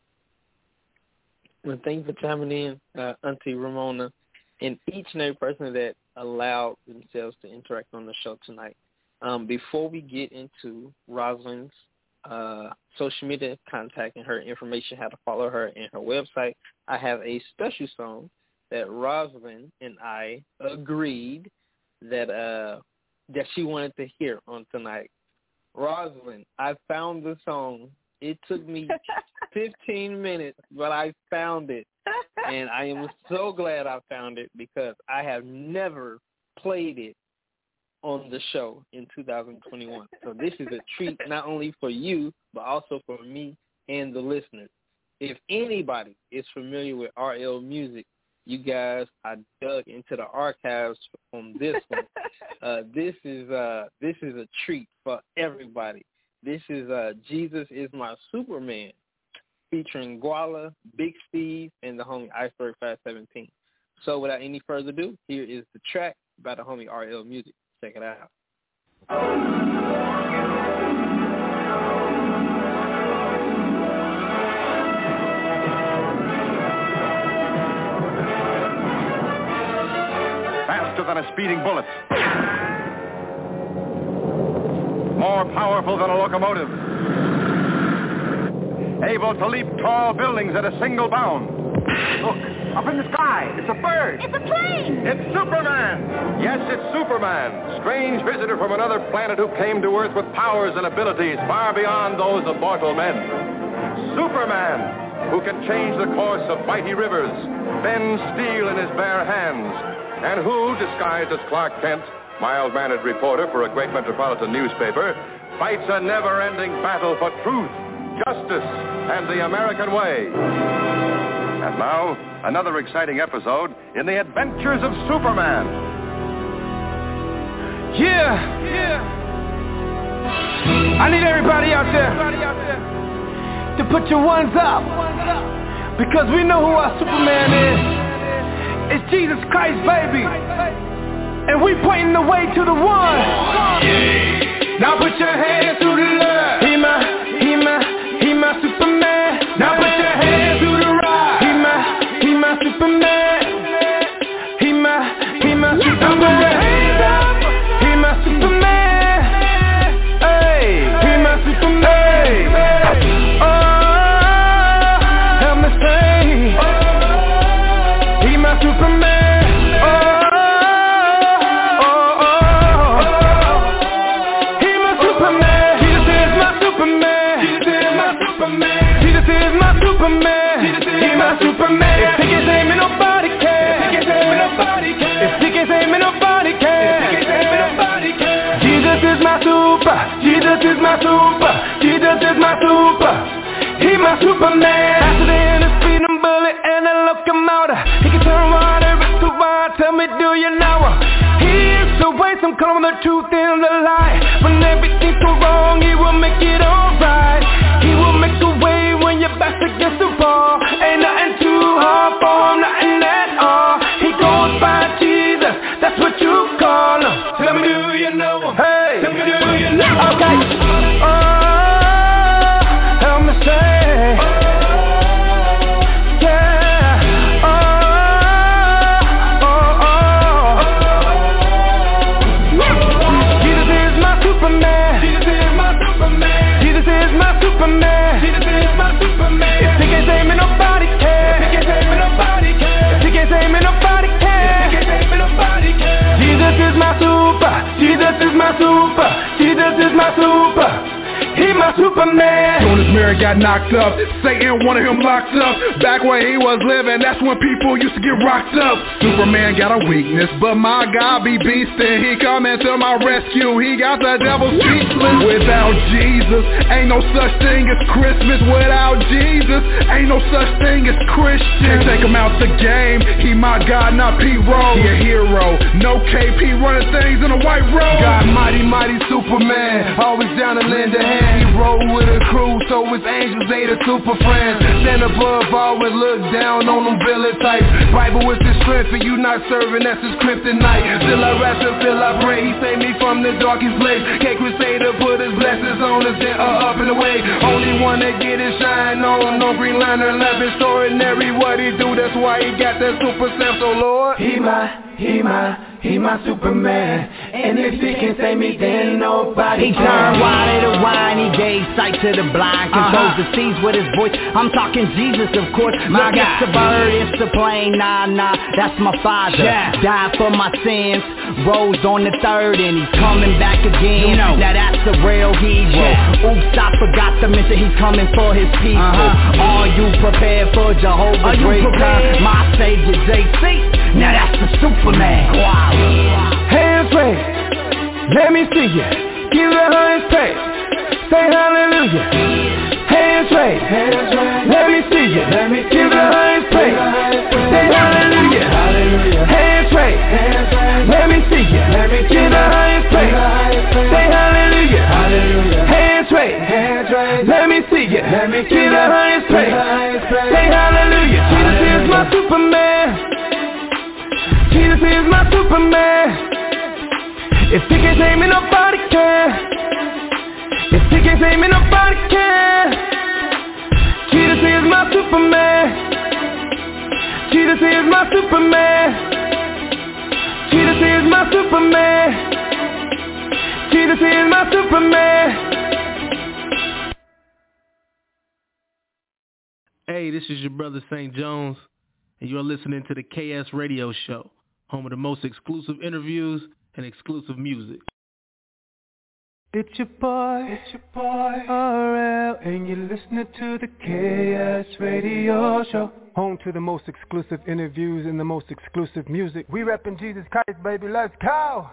Well, thank you for chiming in, Auntie Ramona, and each and every person that allowed themselves to interact on the show tonight. Before we get into Rosalind's social media contact and her information, how to follow her and her website, I have a special song that Rosalind and I agreed that she wanted to hear on tonight. Rosalind, I found the song. It took me 15 minutes, but I found it. And I am so glad I found it because I have never played it on the show in 2021. So this is a treat not only for you, but also for me and the listeners. If anybody is familiar with RL Music, you guys, I dug into the archives on this one. This is a treat for everybody. This is Jesus Is My Superman, featuring Guala, Big Steve, and the homie Iceberg 517. So without any further ado, here is the track by the homie RL Music. Check it out. Faster than a speeding bullet. More powerful than a locomotive. Able to leap tall buildings at a single bound. Look, up in the sky. It's a bird. It's a plane. It's Superman. Yes, it's Superman. Strange visitor from another planet who came to Earth with powers and abilities far beyond those of mortal men. Superman, who can change the course of mighty rivers, bend steel in his bare hands, and who, disguised as Clark Kent, mild-mannered reporter for a great metropolitan newspaper, fights a never-ending battle for truth, justice, and the American way. And now, another exciting episode in the adventures of Superman. Yeah. I need everybody out there to put your ones up, because we know who our Superman is. It's Jesus Christ, baby. And we pointing the way to the one. Now put your hands to the left. He my Superman. Now put your hands to the right. He my Superman. He my Superman. Now put your hands up. He my Superman. Hey, he my Superman. Oh, help me say, he my Superman. He my Superman. Jesus is my Superman. Jesus is my Superman. He my Superman. If he can save me, nobody can. If he can save me, nobody can. Jesus is my super. Jesus is my super. Jesus is my super. He my Superman. Faster than a speeding bullet and a locomotive. He can turn water into wine. Tell me, do you know him? He is the way, some call him the truth and the lie. When everything's so wrong, he will make it alright. He will make a way when your back's against the wall. Ain't nothing too hard for him, nothing at all. He goes by Jesus, that's what you call him. Tell me, do you know him? Hey, tell me, do you know him? Okay. Help me say, yeah. Jesus is my Superman. Jesus is my Superman. Jesus is my Superman. Jesus is my Superman. If he can't save me, nobody can. If he can't save me, nobody can. If he can't save me, nobody can. If he can't save me, nobody can. Jesus is my super. Jesus is my super. Jesus is my super. He my Superman. Soon as Mary got knocked up, Satan wanted him locked up. Back where he was living, that's when people used to get rocked up. Superman got a weakness, but my God be beastin'. He coming to my rescue, he got the devil speechless. Without Jesus, ain't no such thing as Christmas. Without Jesus, Ain't no such thing as Christian. Can't take him out the game. He my God, not P-Roll. He a hero. No KP running things in a white road. God mighty, mighty Superman. Always down to lend a hand. He roll with a crew, so his angels ain't a super friend. Stand above all and look down on them villain types. Bible is his strength, for you not serving, that's his kryptonite. Still I rest and still I pray. He saved me from the darkest place. K-Crusader put his blessings on us, then up and away. Only one that get his shine on. No Green Lantern left extraordinary what he do. That's why he got that super sense, so Lord. He my Superman. And if he can save me, then nobody can. He turned water to wine, he gave sight to the blind, controls the seas with his voice. I'm talking Jesus, of course. My God, it's the bird, it's the plane, nah, that's my Father. Died for my sins, rose on the third, and he's coming back again. Now that's the real hero. Oops, I forgot to mention he's coming for his people. Are you prepared for Jehovah's great time? My Savior JC, now that's the Superman. Wow. Hands raised, let me see you. Give it 100 praise. Say hallelujah. Hands raised, let me see you. Give it 100 praise. Say hallelujah. Hands raised, let me see you. Give it 100 praise. Say hallelujah. Hands raised, let me see you. Give it 100 praise. Say hallelujah. Jesus is my Superman. Jesus is my Superman. If he can save me, nobody can. If he can save me, nobody can. Jesus is my Superman. Jesus is my Superman. Jesus is my Superman. Jesus is my Superman. Hey, this is your brother St. Jones, and you're listening to the KS Radio Show, home of the most exclusive interviews and exclusive music. It's your boy, RL, and you're listening to the KS Radio Show, home to the most exclusive interviews and the most exclusive music. We reppin' Jesus Christ, baby, let's go!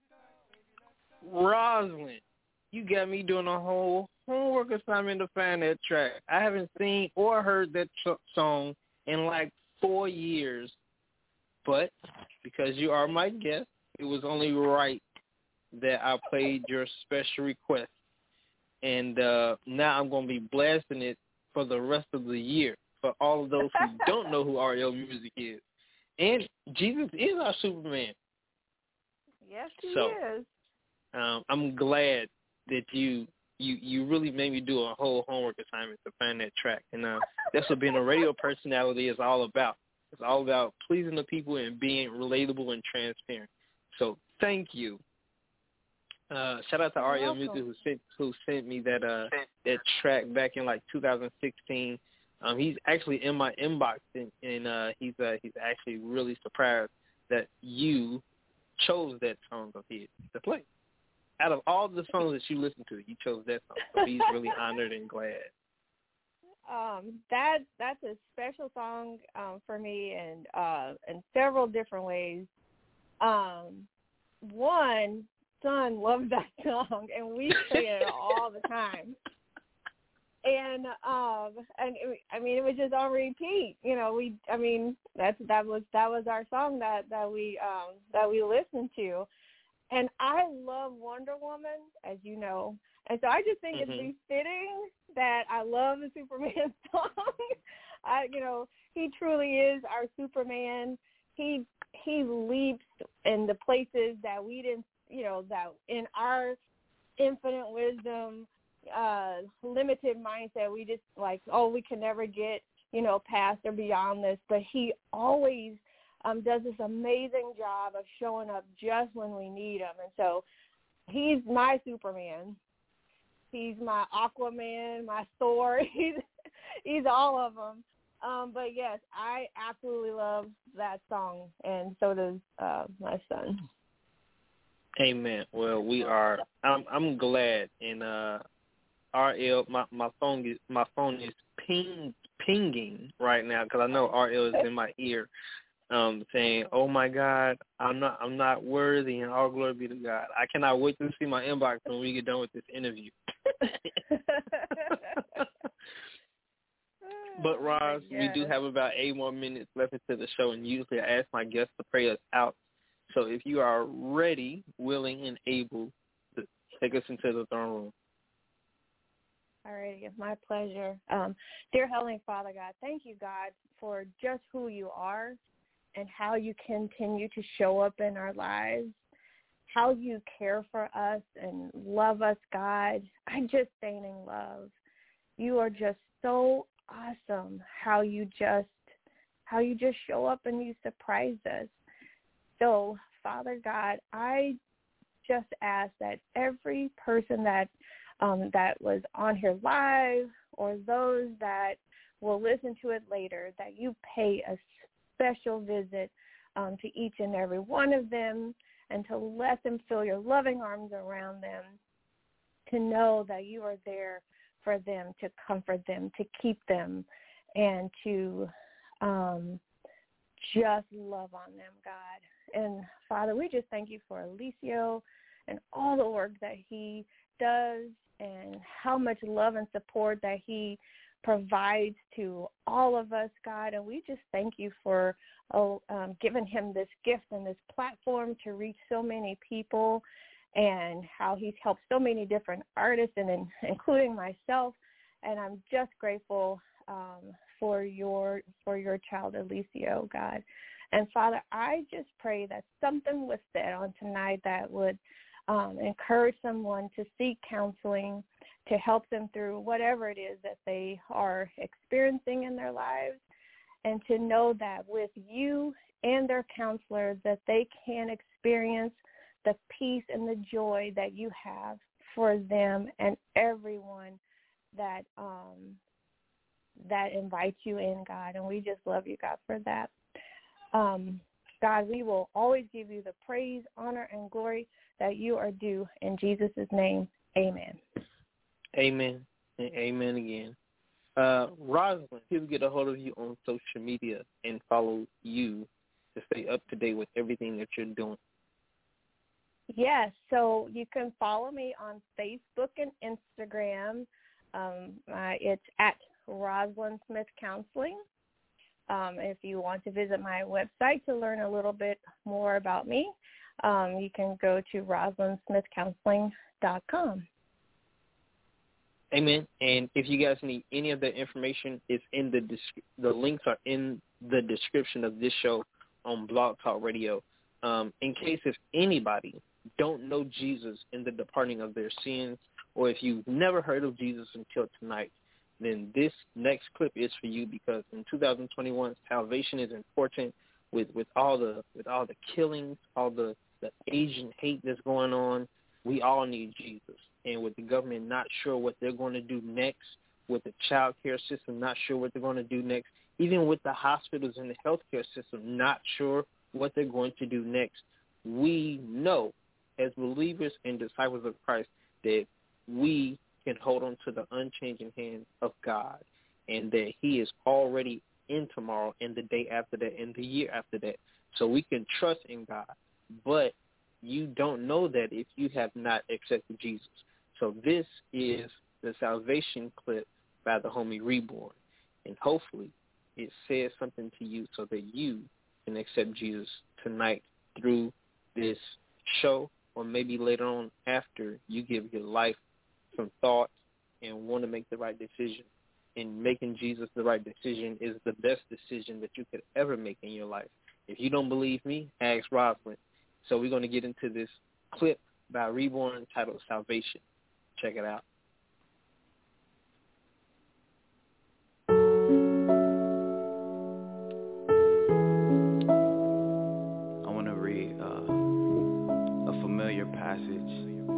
Rosalind, you got me doing a whole homework assignment to find that track. I haven't seen or heard that song in like 4 years, but because you are my guest, it was only right that I played your special request. And now I'm going to be blasting it for the rest of the year for all of those who don't know who RL Music is. And Jesus is our Superman. Yes, he is. I'm glad that you really made me do a whole homework assignment to find that track. And that's what being a radio personality is all about. It's all about pleasing the people and being relatable and transparent. So thank you. Shout out to RL Music who sent me that track back in like 2016. He's actually in my inbox and he's actually really surprised that you chose that song of his to play. Out of all the songs that you listen to, you chose that song. So he's really honored and glad. That's a special song for me in several different ways. One, son loves that song, and we sing it all the time. And it was just on repeat. You know, that was our song that we listened to. And I love Wonder Woman, as you know. And so I just think it's befitting that I love the Superman song. He truly is our Superman. He leaps in the places that we didn't, that in our infinite wisdom, limited mindset, we just we can never get, past or beyond this. But he always does this amazing job of showing up just when we need him. And so he's my Superman. He's my Aquaman, my Thor. He's all of them. But yes, I absolutely love that song, and so does my son. Amen. Well, I'm glad, and RL, my phone is pinging right now because I know RL is in my ear, saying, "Oh my God, I'm not worthy, and all glory be to God." I cannot wait to see my inbox when we get done with this interview. But Roz, we do have about 8 more minutes left into the show, and usually I ask my guests to pray us out. So if you are ready, willing, and able to take us into the throne room. All right, it's my pleasure. Dear Heavenly Father, God, thank you, God, for just who you are and how you continue to show up in our lives, how you care for us and love us, God. I just stand in love. You are just so awesome how you just show up and you surprise us. So, Father God, I just ask that every person that was on here live or those that will listen to it later, that you pay a special visit to each and every one of them and to let them feel your loving arms around them, to know that you are there for them, to comfort them, to keep them, and to just love on them, God. And, Father, we just thank you for Alicio and all the work that he does and how much love and support that he provides to all of us, God. And we just thank you for giving him this gift and this platform to reach so many people, and how he's helped so many different artists, and including myself. And I'm just grateful for your child, Alicio, God. And, Father, I just pray that something was said on tonight that would encourage someone to seek counseling to help them through whatever it is that they are experiencing in their lives, and to know that with you and their counselor that they can experience the peace and the joy that you have for them and everyone that invites you in, God. And we just love you, God, for that. God, we will always give you the praise, honor, and glory that you are due. In Jesus' name, amen. Amen. And amen again. Rosalind, people get a hold of you on social media and follow you to stay up to date with everything that you're doing. Yes, so you can follow me on Facebook and Instagram. It's at Rosalind Smith Counseling. If you want to visit my website to learn a little bit more about me, you can go to RosalindSmithCounseling.com. Amen. And if you guys need any of that information, it's in the links are in the description of this show on Blog Talk Radio. In case if anybody don't know Jesus in the departing of their sins, or if you've never heard of Jesus until tonight, then this next clip is for you, because in 2021, salvation is important with all the killings, all the Asian hate that's going on. We all need Jesus. And with the government not sure what they're going to do next, with the child care system not sure what they're going to do next, even with the hospitals and the healthcare system not sure what they're going to do next, we know as believers and disciples of Christ that we can hold on to the unchanging hand of God, and that he is already in tomorrow and the day after that and the year after that. So we can trust in God. But you don't know that if you have not accepted Jesus. So this is the salvation clip by the homie Reborn. And hopefully it says something to you so that you can accept Jesus tonight through this show, or maybe later on after you give your life some thought and want to make the right decision. And making Jesus the right decision is the best decision that you could ever make in your life. If you don't believe me, ask Rosalind. So we're going to get into this clip by Reborn titled Salvation. Check it out. I want to read a familiar passage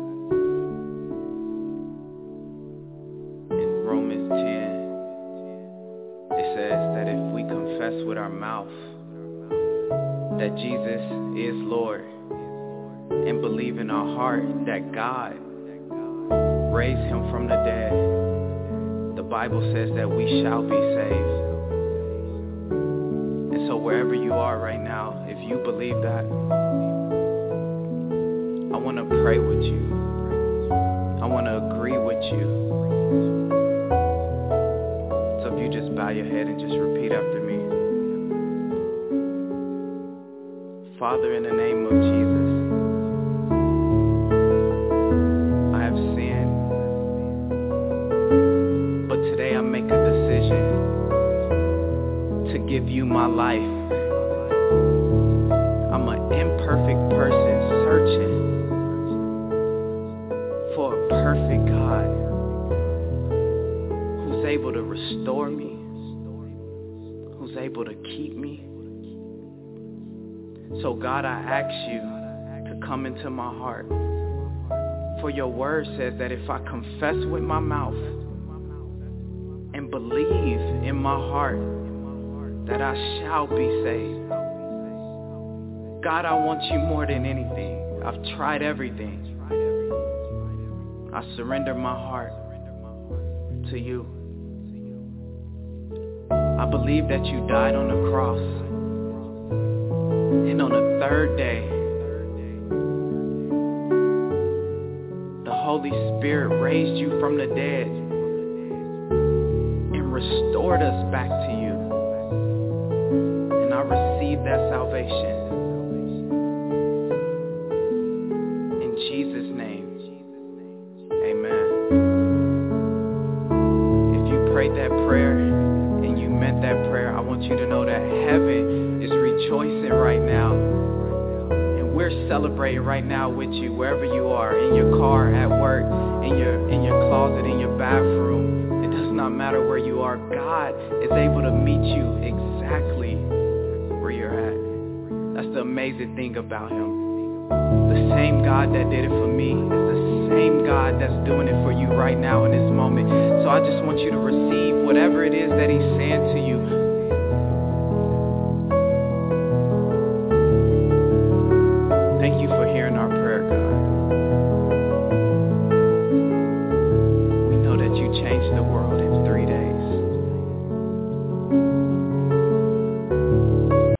in Romans 10. It says that if we confess with our mouth that Jesus is Lord and believe in our heart that God raised him from the dead, the Bible says that we shall be saved. And so wherever you are right now, if you believe that, I want to pray with you. I want to agree with you. So if you you just bow your head and just repeat after me? Father, in the name of Jesus, I have sinned, but today I make a decision to give you my life. I'm an imperfect person searching for a perfect God who's able to restore me, who's able to keep me. So God, I ask you to come into my heart. For your word says that if I confess with my mouth and believe in my heart that I shall be saved. God, I want you more than anything. I've tried everything. I surrender my heart to you. I believe that you died on the cross. And on the third day, the Holy Spirit raised you from the dead and restored us back to you. And I received that salvation. In Jesus' name, amen. If you prayed that prayer and you meant that prayer, I want you to know that heaven is rejoicing right now. And we're celebrating right now with you, wherever you are, in your car, at work, in your closet, in your bathroom. It does not matter where you are. God is able to meet you exactly where you're at. That's the amazing thing about him. The same God that did it for me is the same God that's doing it for you right now in this moment. So I just want you to receive whatever it is that he's saying to you. Thank you for hearing our prayer, God. We know that you changed the world in 3 days.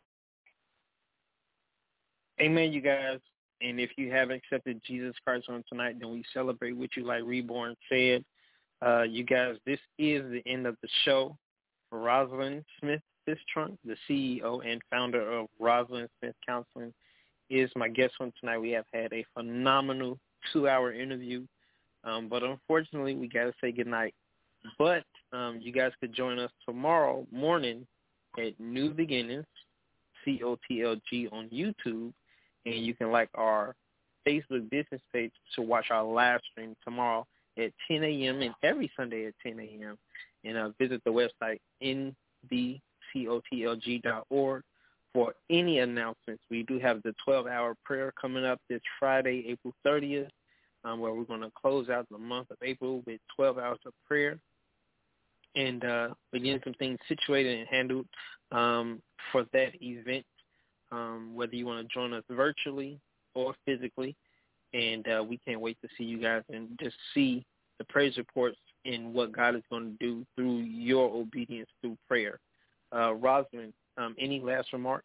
Amen, you guys. And if you haven't accepted Jesus Christ on tonight, then we celebrate with you like Reborn said. You guys, this is the end of the show. Rosalind Smith Sistrunk, the CEO and founder of Rosalind Smith Counseling, is my guest on tonight. We have had a phenomenal 2-hour interview, but unfortunately we got to say goodnight. But you guys could join us tomorrow morning at New Beginnings, COTLG on YouTube, and you can like our Facebook business page to watch our live stream tomorrow at 10 a.m. and every Sunday at 10 a.m. And visit the website nbcotlg.org for any announcements. We do have the 12-hour prayer coming up this Friday, April 30th, where we're going to close out the month of April with 12 hours of prayer. And we're getting some things situated and handled for that event, whether you want to join us virtually or physically. And we can't wait to see you guys and just see the praise reports and what God is going to do through your obedience through prayer. Rosalind, any last remarks?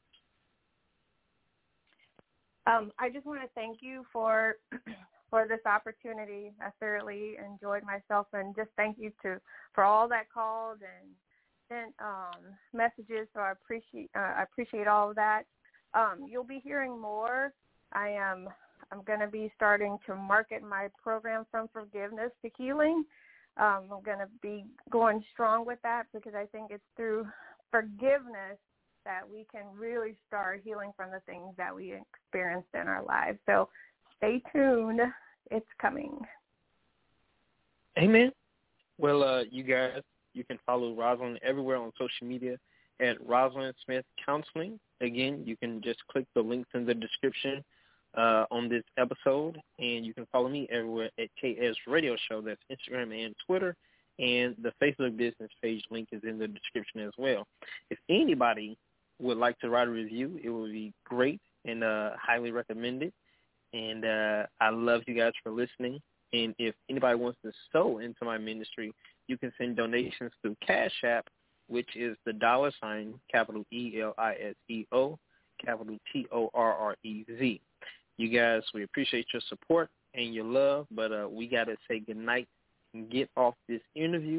I just want to thank you for this opportunity. I thoroughly enjoyed myself, and just thank you for all that called and sent messages. So I appreciate all of that. You'll be hearing more. I'm going to be starting to market my program From Forgiveness to Healing. I'm going to be going strong with that because I think it's through forgiveness that we can really start healing from the things that we experienced in our lives. So stay tuned. It's coming. Amen. Well, you guys, you can follow Rosalind everywhere on social media at Rosalind Smith Counseling. Again, you can just click the links in the description on this episode, and you can follow me everywhere at KS Radio Show. That's Instagram and Twitter, and the Facebook business page link is in the description as well. If anybody would like to write a review, it would be great and highly recommended. And I love you guys for listening. And if anybody wants to sow into my ministry, you can send donations through Cash App, which is the $, capital ELISEO, capital TORREZ. You guys, we appreciate your support and your love, but we got to say goodnight and get off this interview.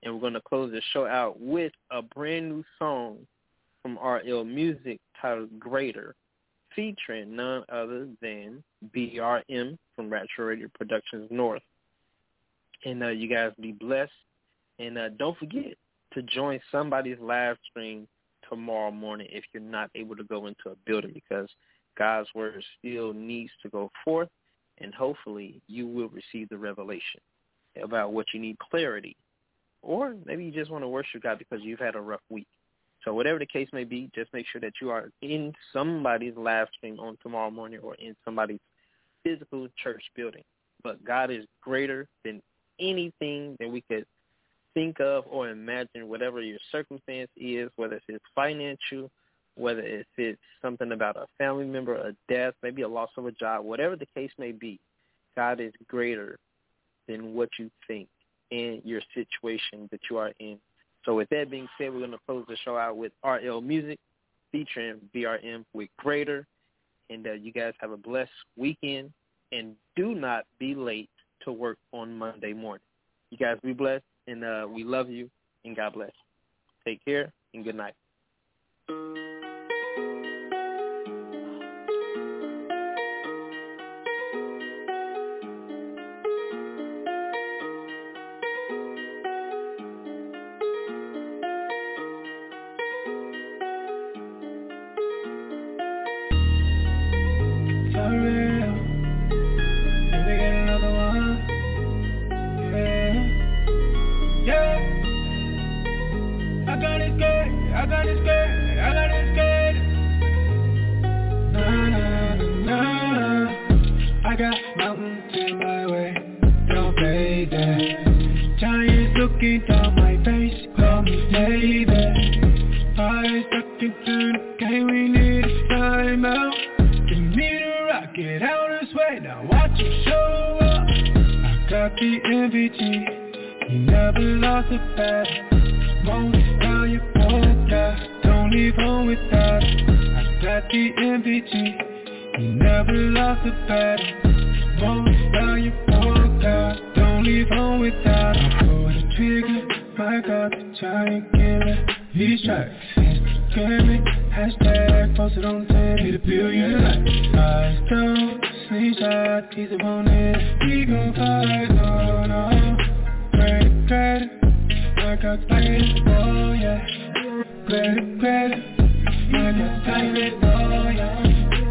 And we're going to close the show out with a brand new song from RL Music titled Greater, featuring none other than BRM from Rapture Radio Productions North. And you guys be blessed. And don't forget to join somebody's live stream tomorrow morning if you're not able to go into a building, because God's word still needs to go forth, and hopefully you will receive the revelation about what you need clarity. Or maybe you just want to worship God because you've had a rough week. So whatever the case may be, just make sure that you are in somebody's live stream on tomorrow morning or in somebody's physical church building. But God is greater than anything that we could think of or imagine, whatever your circumstance is, whether it's financial, whether it's something about a family member, a death, maybe a loss of a job, whatever the case may be, God is greater than what you think in your situation that you are in. So with that being said, we're going to close the show out with RL Music featuring BRM with Greater. And you guys have a blessed weekend, and do not be late to work on Monday morning. You guys be blessed, and we love you, and God bless. Take care, and good night. I got mountains in my way, don't play that. Giants looking down my face, call me baby. I stuck into the game, we need a time out. Give me the rocket out this way, now watch it show up. I got the MVP, you never lost a battle. Most valuable guy, don't leave home without it. I got the MVP. You never lost a battle. Most valuable guy, don't leave home without it. I pull the trigger, I got the giant killer. These tracks, Instagram, hashtag posted on 10, hit a billion likes. Eyes down, slingshot, he's a bonnet. We gon' fight, no, no. Greater, I got players, oh yeah. Greater, I got players, oh yeah.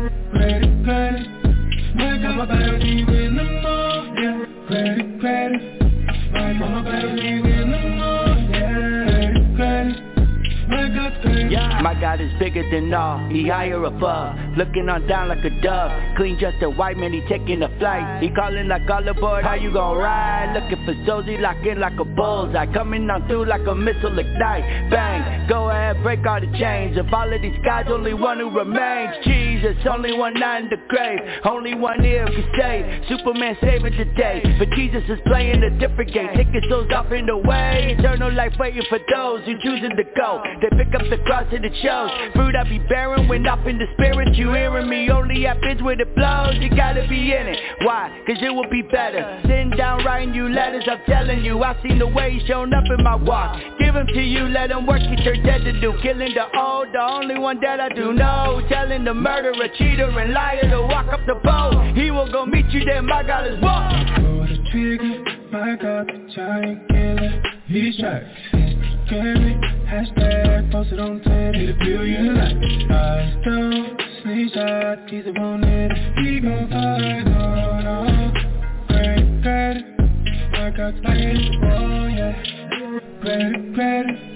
Greater, my God, better be with the more, yeah. Greater, my God, better be with the more, yeah. Greater, my God's greater. Yeah. My God is bigger than all, he higher above, looking on down like a dove. Clean just a white man, he taking a flight. He calling like all aboard, how you gon' ride? Looking for Josie, locking like a bullseye, coming on through like a missile ignite. Bang, go ahead, break all the chains. Of all of these guys, only one who remains. Jesus, only one not in the grave, only one here can save. Superman saving today, but Jesus is playing a different game, taking souls off in the way. Eternal life waiting for those who choosing to go. They pick up the cross and it shows. Fruit I be bearing when off in the spirit. You hearing me only happens when it blows. You gotta be in it. Why? Cause it will be better. Sitting down writing you letters, I'm telling you. I seen the way he's shown up in my walk. Give him to you, let him work, get your dead to do. Killing the old, the only one that I do know. Telling the murderer, cheater, and liar to walk up the pole. He will go meet you there, my God is walk. Pull the trigger, my God, the giant killer. These tracks, Instagram, hashtag posted on 10, hit a billion likes. Eyes down, slingshot, he's a bonnet. He gon' fight, no, no. Greater, my God's players, oh yeah. Greater,